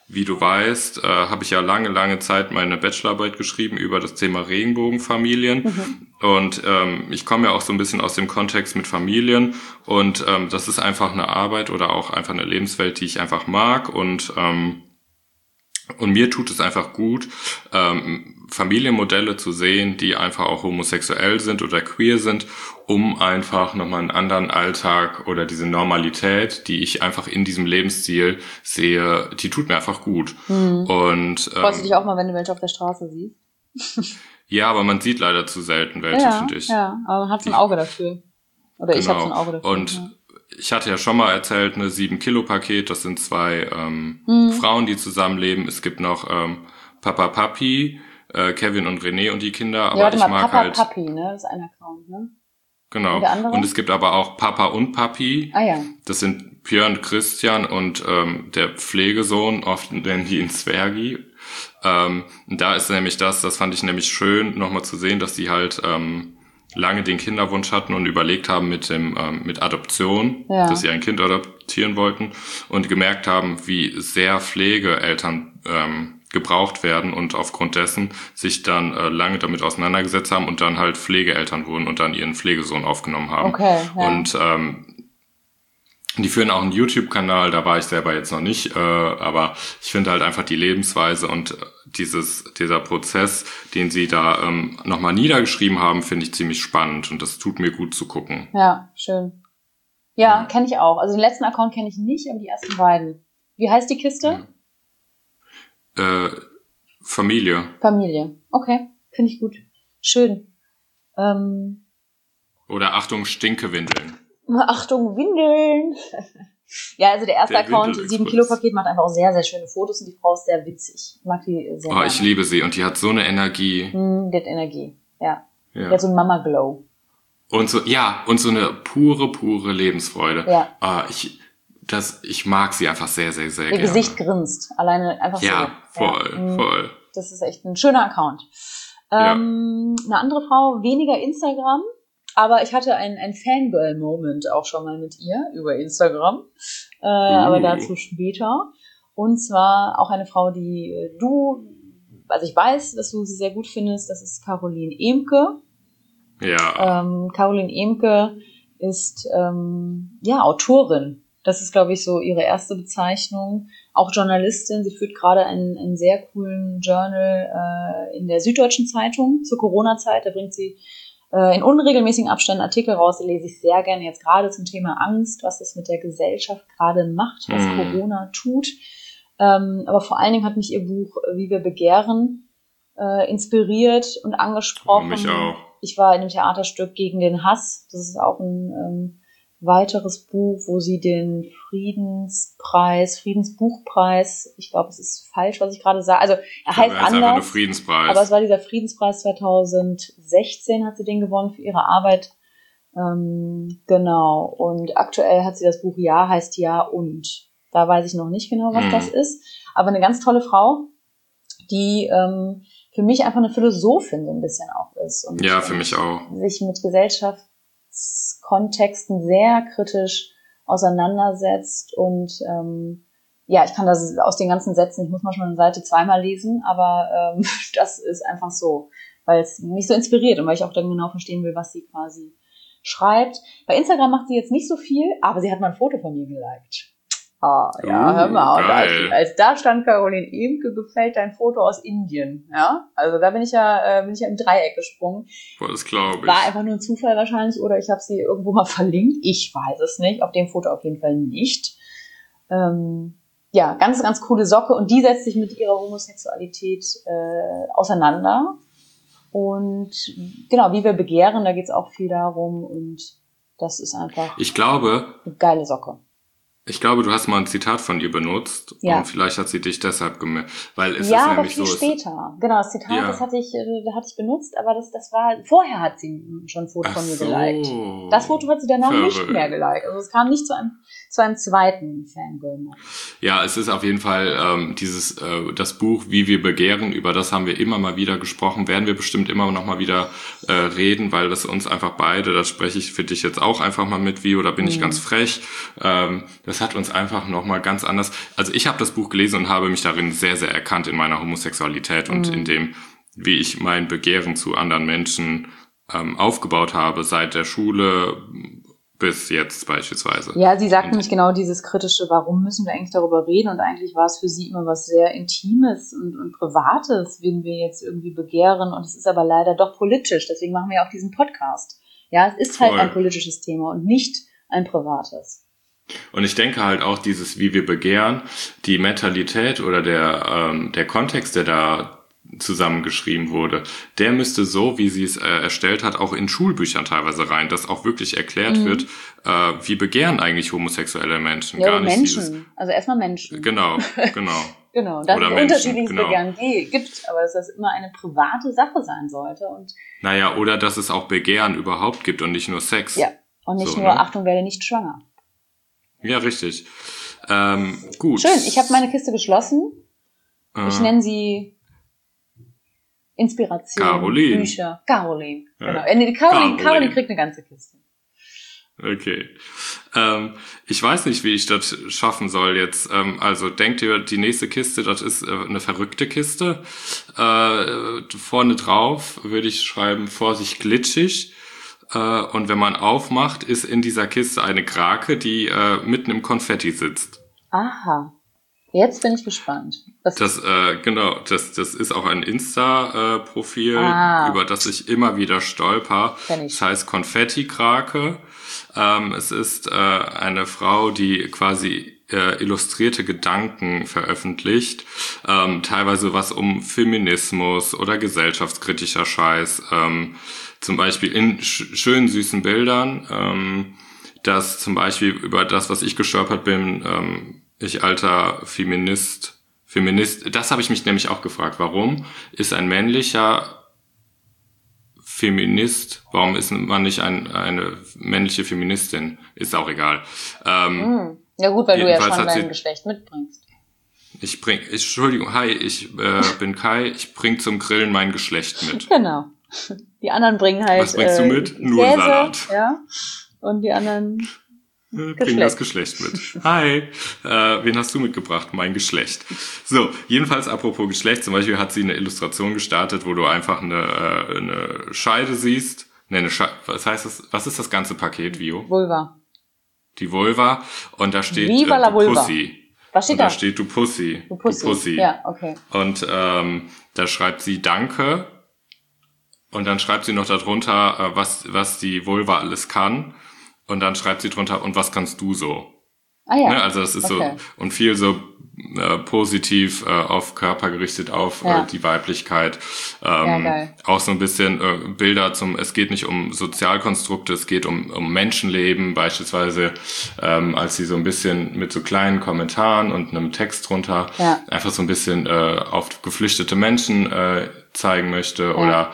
wie du weißt, habe ich ja lange Zeit meine Bachelorarbeit geschrieben über das Thema Regenbogenfamilien. Und ich komme ja auch so ein bisschen aus dem Kontext mit Familien. Und das ist einfach eine Arbeit oder auch einfach eine Lebenswelt, die ich einfach mag. Und mir tut es einfach gut, Familienmodelle zu sehen, die einfach auch homosexuell sind oder queer sind, um einfach nochmal einen anderen Alltag oder diese Normalität, die ich einfach in diesem Lebensstil sehe, die tut mir einfach gut. Und Freust du dich auch mal, wenn du welche auf der Straße siehst? ja, aber man sieht leider zu selten welche, finde ich. Ja, aber man hat so ein Auge dafür. Oder ich habe so ein Auge dafür. Und ich hatte ja schon mal erzählt, eine 7-Kilo-Paket, das sind 2 Frauen, die zusammenleben. Es gibt noch Papa Papi, Kevin und René und die Kinder, aber ich mag Papa halt... Papi, ne? Das ist ein Account, ne? Genau. Und der andere? Und es gibt aber auch Papa und Papi. Ah ja. Das sind Björn, Christian und der Pflegesohn, oft nennen die ihn Zwergi. Und da ist nämlich das fand ich nämlich schön, nochmal zu sehen, dass die halt lange den Kinderwunsch hatten und überlegt haben mit Adoption, dass sie ein Kind adoptieren wollten und gemerkt haben, wie sehr Pflegeeltern gebraucht werden und aufgrund dessen sich dann lange damit auseinandergesetzt haben und dann halt Pflegeeltern wurden und dann ihren Pflegesohn aufgenommen haben. Okay, ja. Und die führen auch einen YouTube-Kanal, da war ich selber jetzt noch nicht, aber ich finde halt einfach die Lebensweise und dieser Prozess, den sie da nochmal niedergeschrieben haben, finde ich ziemlich spannend und das tut mir gut zu gucken. Ja, schön. Ja, kenne ich auch. Also den letzten Account kenne ich nicht, aber die ersten beiden. Wie heißt die Kiste? Familie. Okay, finde ich gut. Schön. Oder Achtung, Stinkewindeln. Achtung, Windeln. Ja, also der erste Account, 7-Kilo-Paket, macht einfach auch sehr, sehr schöne Fotos und die Frau ist sehr witzig. Ich mag die sehr gerne. Ich liebe sie und die hat so eine Energie. Die hat Energie, ja. Die hat so einen Mama-Glow. Und so eine pure Lebensfreude. Ja. Ich mag sie einfach sehr, sehr, sehr Ihr gerne. Ihr Gesicht grinst. Alleine einfach so. Ja, voll. Das ist echt ein schöner Account. Eine andere Frau, weniger Instagram, aber ich hatte einen Fangirl-Moment auch schon mal mit ihr über Instagram. Aber dazu später. Und zwar auch eine Frau, die also ich weiß, dass du sie sehr gut findest, das ist Caroline Emke. Ja. Caroline Emke ist Autorin. Das ist, glaube ich, so ihre erste Bezeichnung. Auch Journalistin. Sie führt gerade einen sehr coolen Journal in der Süddeutschen Zeitung zur Corona-Zeit. Da bringt sie in unregelmäßigen Abständen Artikel raus. Die lese ich sehr gerne jetzt gerade zum Thema Angst, was das mit der Gesellschaft gerade macht, was Corona tut. Aber vor allen Dingen hat mich ihr Buch Wie wir begehren inspiriert und angesprochen. Mich auch. Ich war in einem Theaterstück gegen den Hass. Das ist auch ein weiteres Buch, wo sie den Friedensbuchpreis, ich glaube, es ist falsch, was ich gerade sage. Also er heißt anders. Einfach nur Friedenspreis. Aber es war dieser Friedenspreis 2016, hat sie den gewonnen für ihre Arbeit. Genau. Und aktuell hat sie das Buch Ja heißt Ja und. Da weiß ich noch nicht genau, was das ist. Aber eine ganz tolle Frau, die für mich einfach eine Philosophin so ein bisschen auch ist. Und ja, für mich auch. Sich mit Gesellschaftskontexten sehr kritisch auseinandersetzt. Und ich kann das aus den ganzen Sätzen, ich muss manchmal eine Seite zweimal lesen, aber das ist einfach so, weil es mich so inspiriert und weil ich auch dann genau verstehen will, was sie quasi schreibt. Bei Instagram macht sie jetzt nicht so viel, aber sie hat mal ein Foto von mir geliked. Hör mal. Als da stand Caroline Emke, gefällt dein Foto aus Indien. Ja, also da bin ich ja im Dreieck gesprungen. Boah, das glaube ich. War einfach nur ein Zufall wahrscheinlich oder ich habe sie irgendwo mal verlinkt. Ich weiß es nicht. Auf dem Foto auf jeden Fall nicht. Ganz, ganz coole Socke und die setzt sich mit ihrer Homosexualität auseinander. Und genau, wie wir begehren, da geht's auch viel darum und das ist einfach eine geile Socke. Ich glaube, du hast mal ein Zitat von ihr benutzt und vielleicht hat sie dich deshalb gemerkt, weil es ist nämlich aber viel später. Genau, das Zitat, das hatte ich benutzt, aber das war, vorher hat sie schon ein Foto von mir geliked. Das Foto hat sie danach nicht mehr geliked. Also es kam nicht zu einem zweiten Fangirl. Ja, es ist auf jeden Fall das Buch Wie wir begehren, über das haben wir immer mal wieder gesprochen, werden wir bestimmt immer noch mal wieder reden, weil das uns einfach beide, das spreche ich für dich jetzt auch einfach mal mit, oder bin ich ganz frech, das hat uns einfach nochmal ganz anders, also ich habe das Buch gelesen und habe mich darin sehr, sehr erkannt in meiner Homosexualität und in dem, wie ich mein Begehren zu anderen Menschen aufgebaut habe, seit der Schule bis jetzt beispielsweise. Ja, sie sagt nämlich genau dieses kritische, warum müssen wir eigentlich darüber reden? Und eigentlich war es für sie immer was sehr Intimes und Privates, wen wir jetzt irgendwie begehren. Und es ist aber leider doch politisch. Deswegen machen wir ja auch diesen Podcast. Ja, es ist halt ein politisches Thema und nicht ein privates. Und ich denke halt auch dieses, wie wir begehren, die Mentalität oder der Kontext, der da zusammengeschrieben wurde, der müsste so, wie sie es erstellt hat, auch in Schulbüchern teilweise rein, dass auch wirklich erklärt wird, wie begehren eigentlich homosexuelle Menschen. Ja, gar nicht Menschen, also erstmal Menschen. Genau. Genau, dass Oder es Menschen, unterschiedliches Begehren gibt, aber dass das immer eine private Sache sein sollte. Und naja, oder dass es auch Begehren überhaupt gibt und nicht nur Sex. ja, und nicht so, nur, ne? Achtung, werde nicht schwanger. Ja, richtig. Gut. Schön, ich habe meine Kiste geschlossen. Ich nenne sie Inspiration, Caroline. Bücher. Caroline, Ja. genau. Caroline kriegt eine ganze Kiste. Okay. Ich weiß nicht, wie ich das schaffen soll jetzt. Also denkt ihr, die nächste Kiste, das ist eine verrückte Kiste. Vorne drauf würde ich schreiben, Vorsicht glitschig. Und wenn man aufmacht, ist in dieser Kiste eine Krake, die mitten im Konfetti sitzt. Aha. Jetzt bin ich gespannt. Das ist auch ein Insta-Profil, über das ich immer wieder stolper. Das heißt Konfetti-Krake. Es ist eine Frau, die quasi illustrierte Gedanken veröffentlicht, teilweise was um Feminismus oder gesellschaftskritischer Scheiß, zum Beispiel in schönen, süßen Bildern, dass zum Beispiel über das, was ich gestolpert bin, ich alter Feminist, das habe ich mich nämlich auch gefragt, warum ist ein männlicher Feminist, warum ist man nicht eine männliche Feministin? Ist auch egal. Ja gut, weil du ja schon dein Geschlecht mitbringst. Entschuldigung, hi, ich bin Kai, ich bring zum Grillen mein Geschlecht mit. Genau. Die anderen bringen halt was bringst du mit? Käse, nur Salat. Ja. Und die anderen bring das Geschlecht mit. Hi, wen hast du mitgebracht? Mein Geschlecht. So, jedenfalls apropos Geschlecht, zum Beispiel hat sie eine Illustration gestartet, wo du einfach eine Scheide siehst. Was heißt das? Was ist das ganze Paket, Vio? Vulva. Die Vulva. Und da steht Viva la Vulva. Pussy. Was steht da? Da steht du Pussy. Du Pussy. Ja, okay. Und da schreibt sie Danke. Und dann schreibt sie noch darunter, was die Vulva alles kann. Und dann schreibt sie drunter, und was kannst du so? Ah ja. Ne? Also das ist so, und viel so positiv auf Körper gerichtet, auf die Weiblichkeit. Geil. Auch so ein bisschen Bilder es geht nicht um Sozialkonstrukte, es geht um Menschenleben, beispielsweise als sie so ein bisschen mit so kleinen Kommentaren und einem Text drunter einfach so ein bisschen auf geflüchtete Menschen zeigen möchte. Oder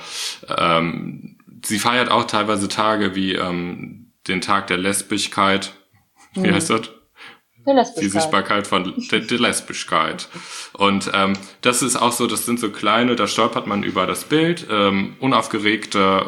sie feiert auch teilweise Tage wie den Tag der Lesbischkeit. Wie heißt das? Die Sichtbarkeit von der Lesbischkeit. Und das ist auch so, das sind so kleine, da stolpert man über das Bild, unaufgeregte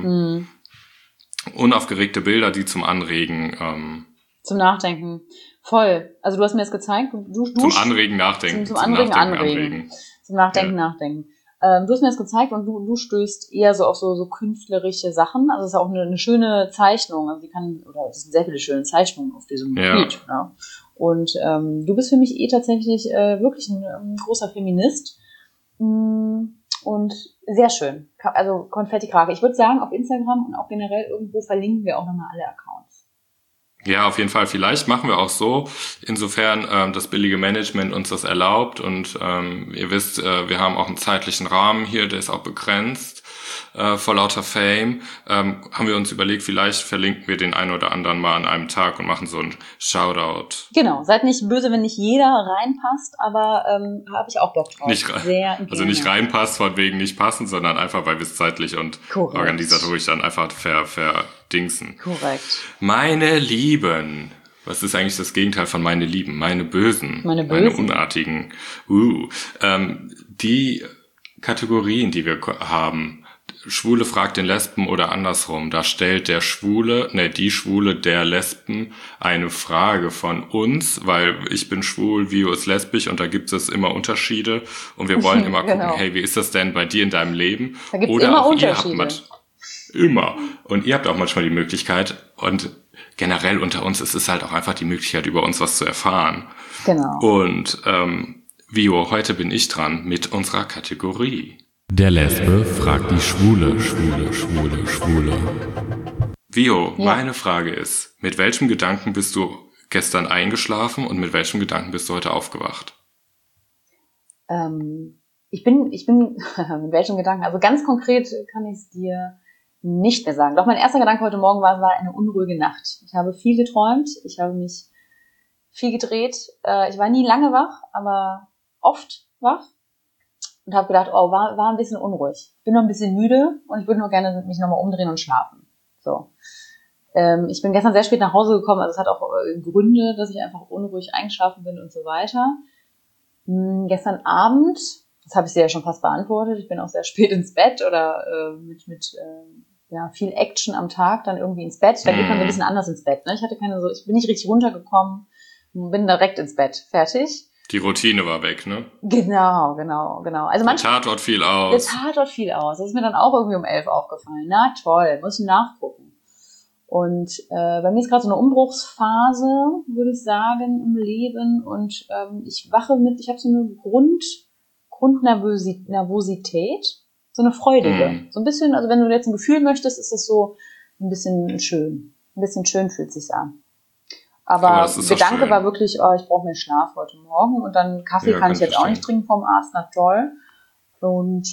Bilder, die zum Anregen. Zum Nachdenken. Voll. Also du hast mir das gezeigt. Zum Anregen, Nachdenken. Zum Anregen. Zum Nachdenken, Nachdenken. Du hast mir das gezeigt und du stößt eher so auf so künstlerische Sachen. Also es ist auch eine schöne Zeichnung. Also es sind sehr viele schöne Zeichnungen auf diesem Bild. Ja. Und du bist für mich tatsächlich wirklich ein großer Feminist. Und sehr schön. Also Konfetti-Krake. Ich würde sagen, auf Instagram und auch generell irgendwo verlinken wir auch nochmal alle Accounts. Ja, auf jeden Fall. Vielleicht machen wir auch so, insofern das billige Management uns das erlaubt. Und ihr wisst, wir haben auch einen zeitlichen Rahmen hier, der ist auch begrenzt. Vor lauter Fame haben wir uns überlegt, vielleicht verlinken wir den einen oder anderen mal an einem Tag und machen so ein Shoutout. Genau, seid nicht böse, wenn nicht jeder reinpasst, aber habe ich auch Bock drauf. Also nicht reinpasst, von wegen nicht passen, sondern einfach, weil wir es zeitlich und organisatorisch dann einfach verdingsen. Korrekt. Meine Lieben. Was ist eigentlich das Gegenteil von meine Lieben? Meine Bösen. Meine Unartigen. Die Kategorien, die wir haben, Schwule fragt den Lesben oder andersrum. Da stellt die Schwule der Lesben eine Frage von uns, weil ich bin schwul, Vio ist lesbisch und da gibt es immer Unterschiede und wir wollen immer gucken, hey, wie ist das denn bei dir in deinem Leben? Da gibt es immer Unterschiede. Immer. Und ihr habt auch manchmal die Möglichkeit und generell unter uns ist es halt auch einfach die Möglichkeit, über uns was zu erfahren. Genau. Und Vio, heute bin ich dran mit unserer Kategorie. Der Lesbe fragt die Schwule. Vio, meine Frage ist, mit welchem Gedanken bist du gestern eingeschlafen und mit welchem Gedanken bist du heute aufgewacht? Ich bin mit welchem Gedanken, also ganz konkret kann ich es dir nicht mehr sagen. Doch mein erster Gedanke heute Morgen war eine unruhige Nacht. Ich habe viel geträumt, ich habe mich viel gedreht. Ich war nie lange wach, aber oft wach und habe gedacht, war ein bisschen unruhig. Ich bin noch ein bisschen müde und ich würde nur gerne mich nochmal umdrehen und schlafen. So. Ich bin gestern sehr spät nach Hause gekommen, also es hat auch Gründe, dass ich einfach unruhig eingeschlafen bin und so weiter. Gestern Abend, das habe ich dir ja schon fast beantwortet, ich bin auch sehr spät ins Bett oder mit viel Action am Tag dann irgendwie ins Bett. Da geht man so ein bisschen anders ins Bett. Ne? Ich bin nicht richtig runtergekommen, bin direkt ins Bett. Fertig. Die Routine war weg, ne? Genau. Also der Tatort fiel aus. Das ist mir dann auch irgendwie um 11 aufgefallen. Na toll, muss ich nachgucken. Und bei mir ist gerade so eine Umbruchsphase, würde ich sagen, im Leben. Und ich habe so eine Grundnervosität, so eine freudige. So ein bisschen, also wenn du jetzt ein Gefühl möchtest, ist es so ein bisschen schön. Ein bisschen schön fühlt es sich an. Aber Gedanke war wirklich, ich brauche mehr Schlaf heute Morgen. Und dann Kaffee kann ich jetzt auch nicht trinken vom Arzt, na toll. Und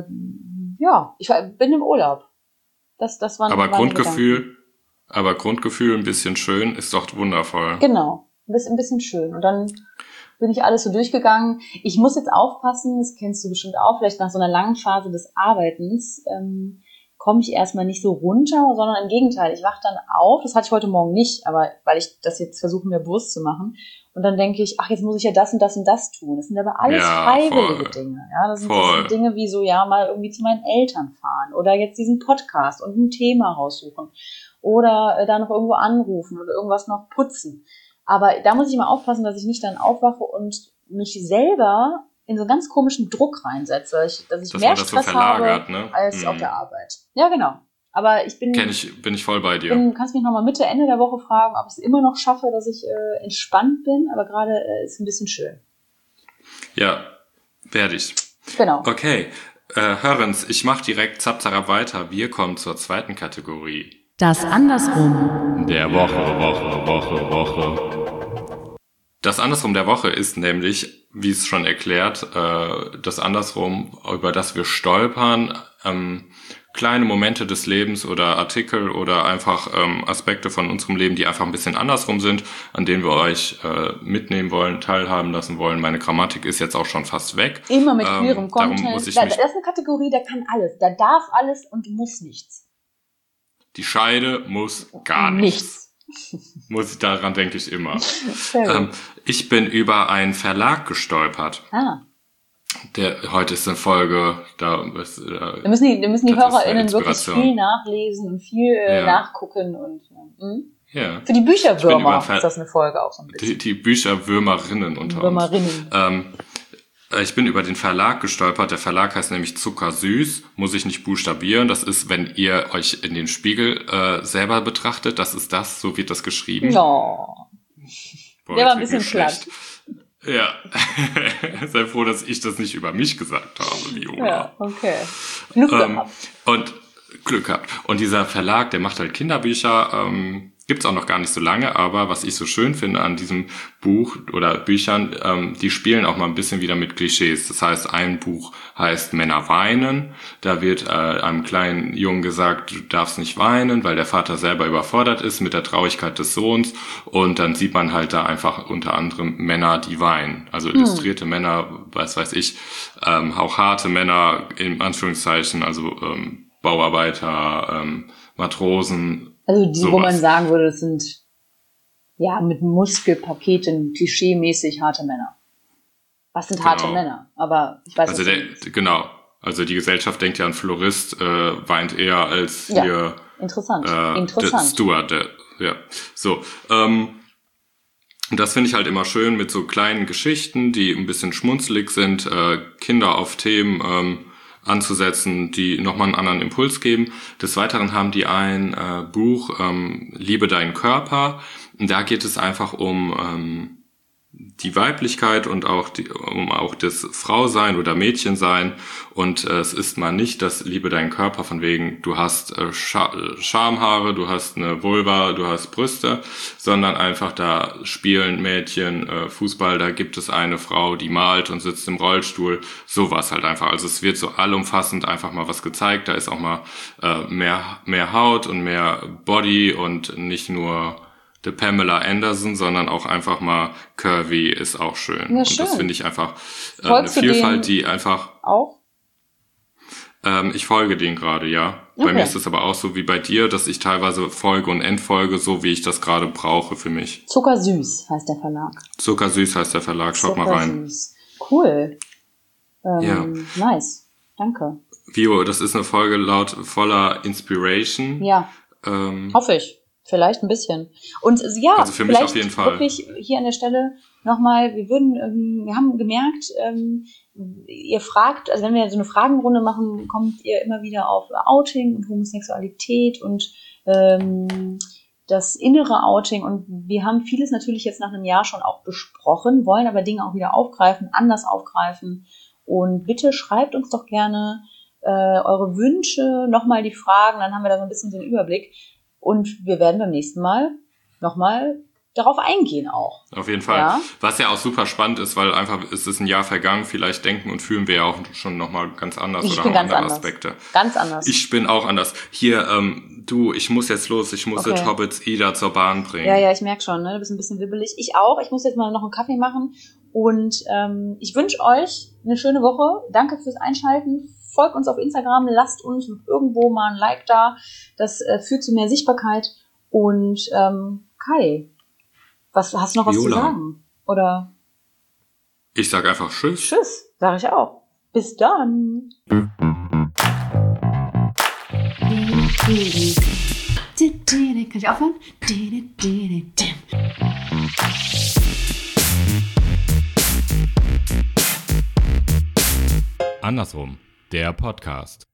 ich bin im Urlaub. Das war aber Grundgefühl ein bisschen schön ist doch wundervoll. Genau, ein bisschen schön. Und dann bin ich alles so durchgegangen. Ich muss jetzt aufpassen, das kennst du bestimmt auch, vielleicht nach so einer langen Phase des Arbeitens komme ich erstmal nicht so runter, sondern im Gegenteil, ich wache dann auf, das hatte ich heute Morgen nicht, aber weil ich das jetzt versuche mir bewusst zu machen und dann denke ich, jetzt muss ich ja das und das und das tun. Das sind aber alles freiwillige Dinge. Ja, das sind Dinge wie so, mal irgendwie zu meinen Eltern fahren oder jetzt diesen Podcast und ein Thema raussuchen oder da noch irgendwo anrufen oder irgendwas noch putzen. Aber da muss ich mal aufpassen, dass ich nicht dann aufwache und mich selber in so einen ganz komischen Druck reinsetze, dass ich mehr Stress habe als auf der Arbeit. Ja, genau. Aber bin ich voll bei dir. Kannst mich nochmal Mitte, Ende der Woche fragen, ob ich es immer noch schaffe, dass ich entspannt bin, aber gerade ist ein bisschen schön. Ja, werde ich. Genau. Okay, Hörens, ich mache direkt zapp weiter. Wir kommen zur zweiten Kategorie. Das Andersrum. Der Woche. Das Andersrum der Woche ist nämlich, wie es schon erklärt, das Andersrum, über das wir stolpern, kleine Momente des Lebens oder Artikel oder einfach Aspekte von unserem Leben, die einfach ein bisschen andersrum sind, an denen wir euch mitnehmen wollen, teilhaben lassen wollen. Meine Grammatik ist jetzt auch schon fast weg. Immer mit queerem Content. Das ist eine Kategorie, da kann alles, da darf alles und muss nichts. Die Scheide muss gar nichts. Daran denke ich immer. Ich bin über einen Verlag gestolpert. Heute ist eine Folge, da müssen die HörerInnen wirklich viel nachlesen und viel nachgucken und für die Bücherwürmer ist das eine Folge auch so ein bisschen. Die Bücherwürmerinnen unter uns. Ich bin über den Verlag gestolpert. Der Verlag heißt nämlich Zuckersüß. Muss ich nicht buchstabieren. Das ist, wenn ihr euch in den Spiegel selber betrachtet. Das ist das. So wird das geschrieben. No. Der war ein bisschen platt. Ja. Sei froh, dass ich das nicht über mich gesagt habe, Viola. Ja, okay. Glück gehabt. Und Glück gehabt. Und dieser Verlag, der macht halt Kinderbücher. Gibt's auch noch gar nicht so lange, aber was ich so schön finde an diesem Buch oder Büchern, die spielen auch mal ein bisschen wieder mit Klischees. Das heißt, ein Buch heißt Männer weinen. Da wird einem kleinen Jungen gesagt, du darfst nicht weinen, weil der Vater selber überfordert ist mit der Traurigkeit des Sohns. Und dann sieht man halt da einfach unter anderem Männer, die weinen. Also illustrierte Männer, was weiß ich, auch harte Männer, in Anführungszeichen, also Bauarbeiter, Matrosen. Also die, wo man sagen würde, das sind mit Muskelpaketen klischeemäßig harte Männer. Was sind harte Männer? Aber ich weiß also nicht. genau. Also die Gesellschaft denkt ja, ein Florist weint eher als hier interessant. Steward. Ja, so. Das finde ich halt immer schön mit so kleinen Geschichten, die ein bisschen schmunzelig sind, Kinder auf Themen anzusetzen, die nochmal einen anderen Impuls geben. Des Weiteren haben die ein Buch, Liebe deinen Körper. Und da geht es einfach um die Weiblichkeit und um auch das Frausein oder Mädchensein. Und es ist mal nicht das Liebe deinen Körper von wegen, du hast Schamhaare, du hast eine Vulva, du hast Brüste, sondern einfach da spielen Mädchen Fußball, da gibt es eine Frau, die malt und sitzt im Rollstuhl, sowas halt einfach. Also es wird so allumfassend einfach mal was gezeigt, da ist auch mal mehr Haut und mehr Body und nicht nur The Pamela Anderson, sondern auch einfach mal curvy ist auch schön. Ja, und schön. das finde ich einfach eine Vielfalt, die einfach... Auch? Ich folge denen gerade, ja. Okay. Bei mir ist es aber auch so wie bei dir, dass ich teilweise folge und entfolge, so wie ich das gerade brauche für mich. Zuckersüß heißt der Verlag. Zuckersüß heißt der Verlag, schaut mal rein. Zuckersüß. Cool. Ja. Nice. Danke. Vio, das ist eine Folge voller Inspiration. Ja, hoffe ich. Vielleicht ein bisschen. Und ja, also für mich vielleicht auf jeden Fall. Wirklich hier an der Stelle nochmal, wir haben gemerkt, ihr fragt, also wenn wir so eine Fragenrunde machen, kommt ihr immer wieder auf Outing und Homosexualität und das innere Outing, und wir haben vieles natürlich jetzt nach einem Jahr schon auch besprochen, wollen aber Dinge auch wieder aufgreifen, anders aufgreifen, und bitte schreibt uns doch gerne eure Wünsche, nochmal die Fragen, dann haben wir da so ein bisschen den Überblick. Und wir werden beim nächsten Mal nochmal darauf eingehen auch. Auf jeden Fall. Ja? Was ja auch super spannend ist, weil einfach es ist ein Jahr vergangen, vielleicht denken und fühlen wir ja auch schon nochmal ganz anders oder haben andere Aspekte. Ganz anders. Ich bin auch anders. Hier, ich muss jetzt los, ich muss jetzt Hobbits Ida zur Bahn bringen. Ja, ich merke schon, ne? Du bist ein bisschen wibbelig. Ich auch. Ich muss jetzt mal noch einen Kaffee machen. Und ich wünsche euch eine schöne Woche. Danke fürs Einschalten. Folgt uns auf Instagram, lasst uns irgendwo mal ein Like da. Das führt zu mehr Sichtbarkeit. Und Kai, hast du noch was zu sagen? Oder? Ich sag einfach Tschüss. Tschüss, sage ich auch. Bis dann. Kann ich aufhören? Andersrum, der Podcast.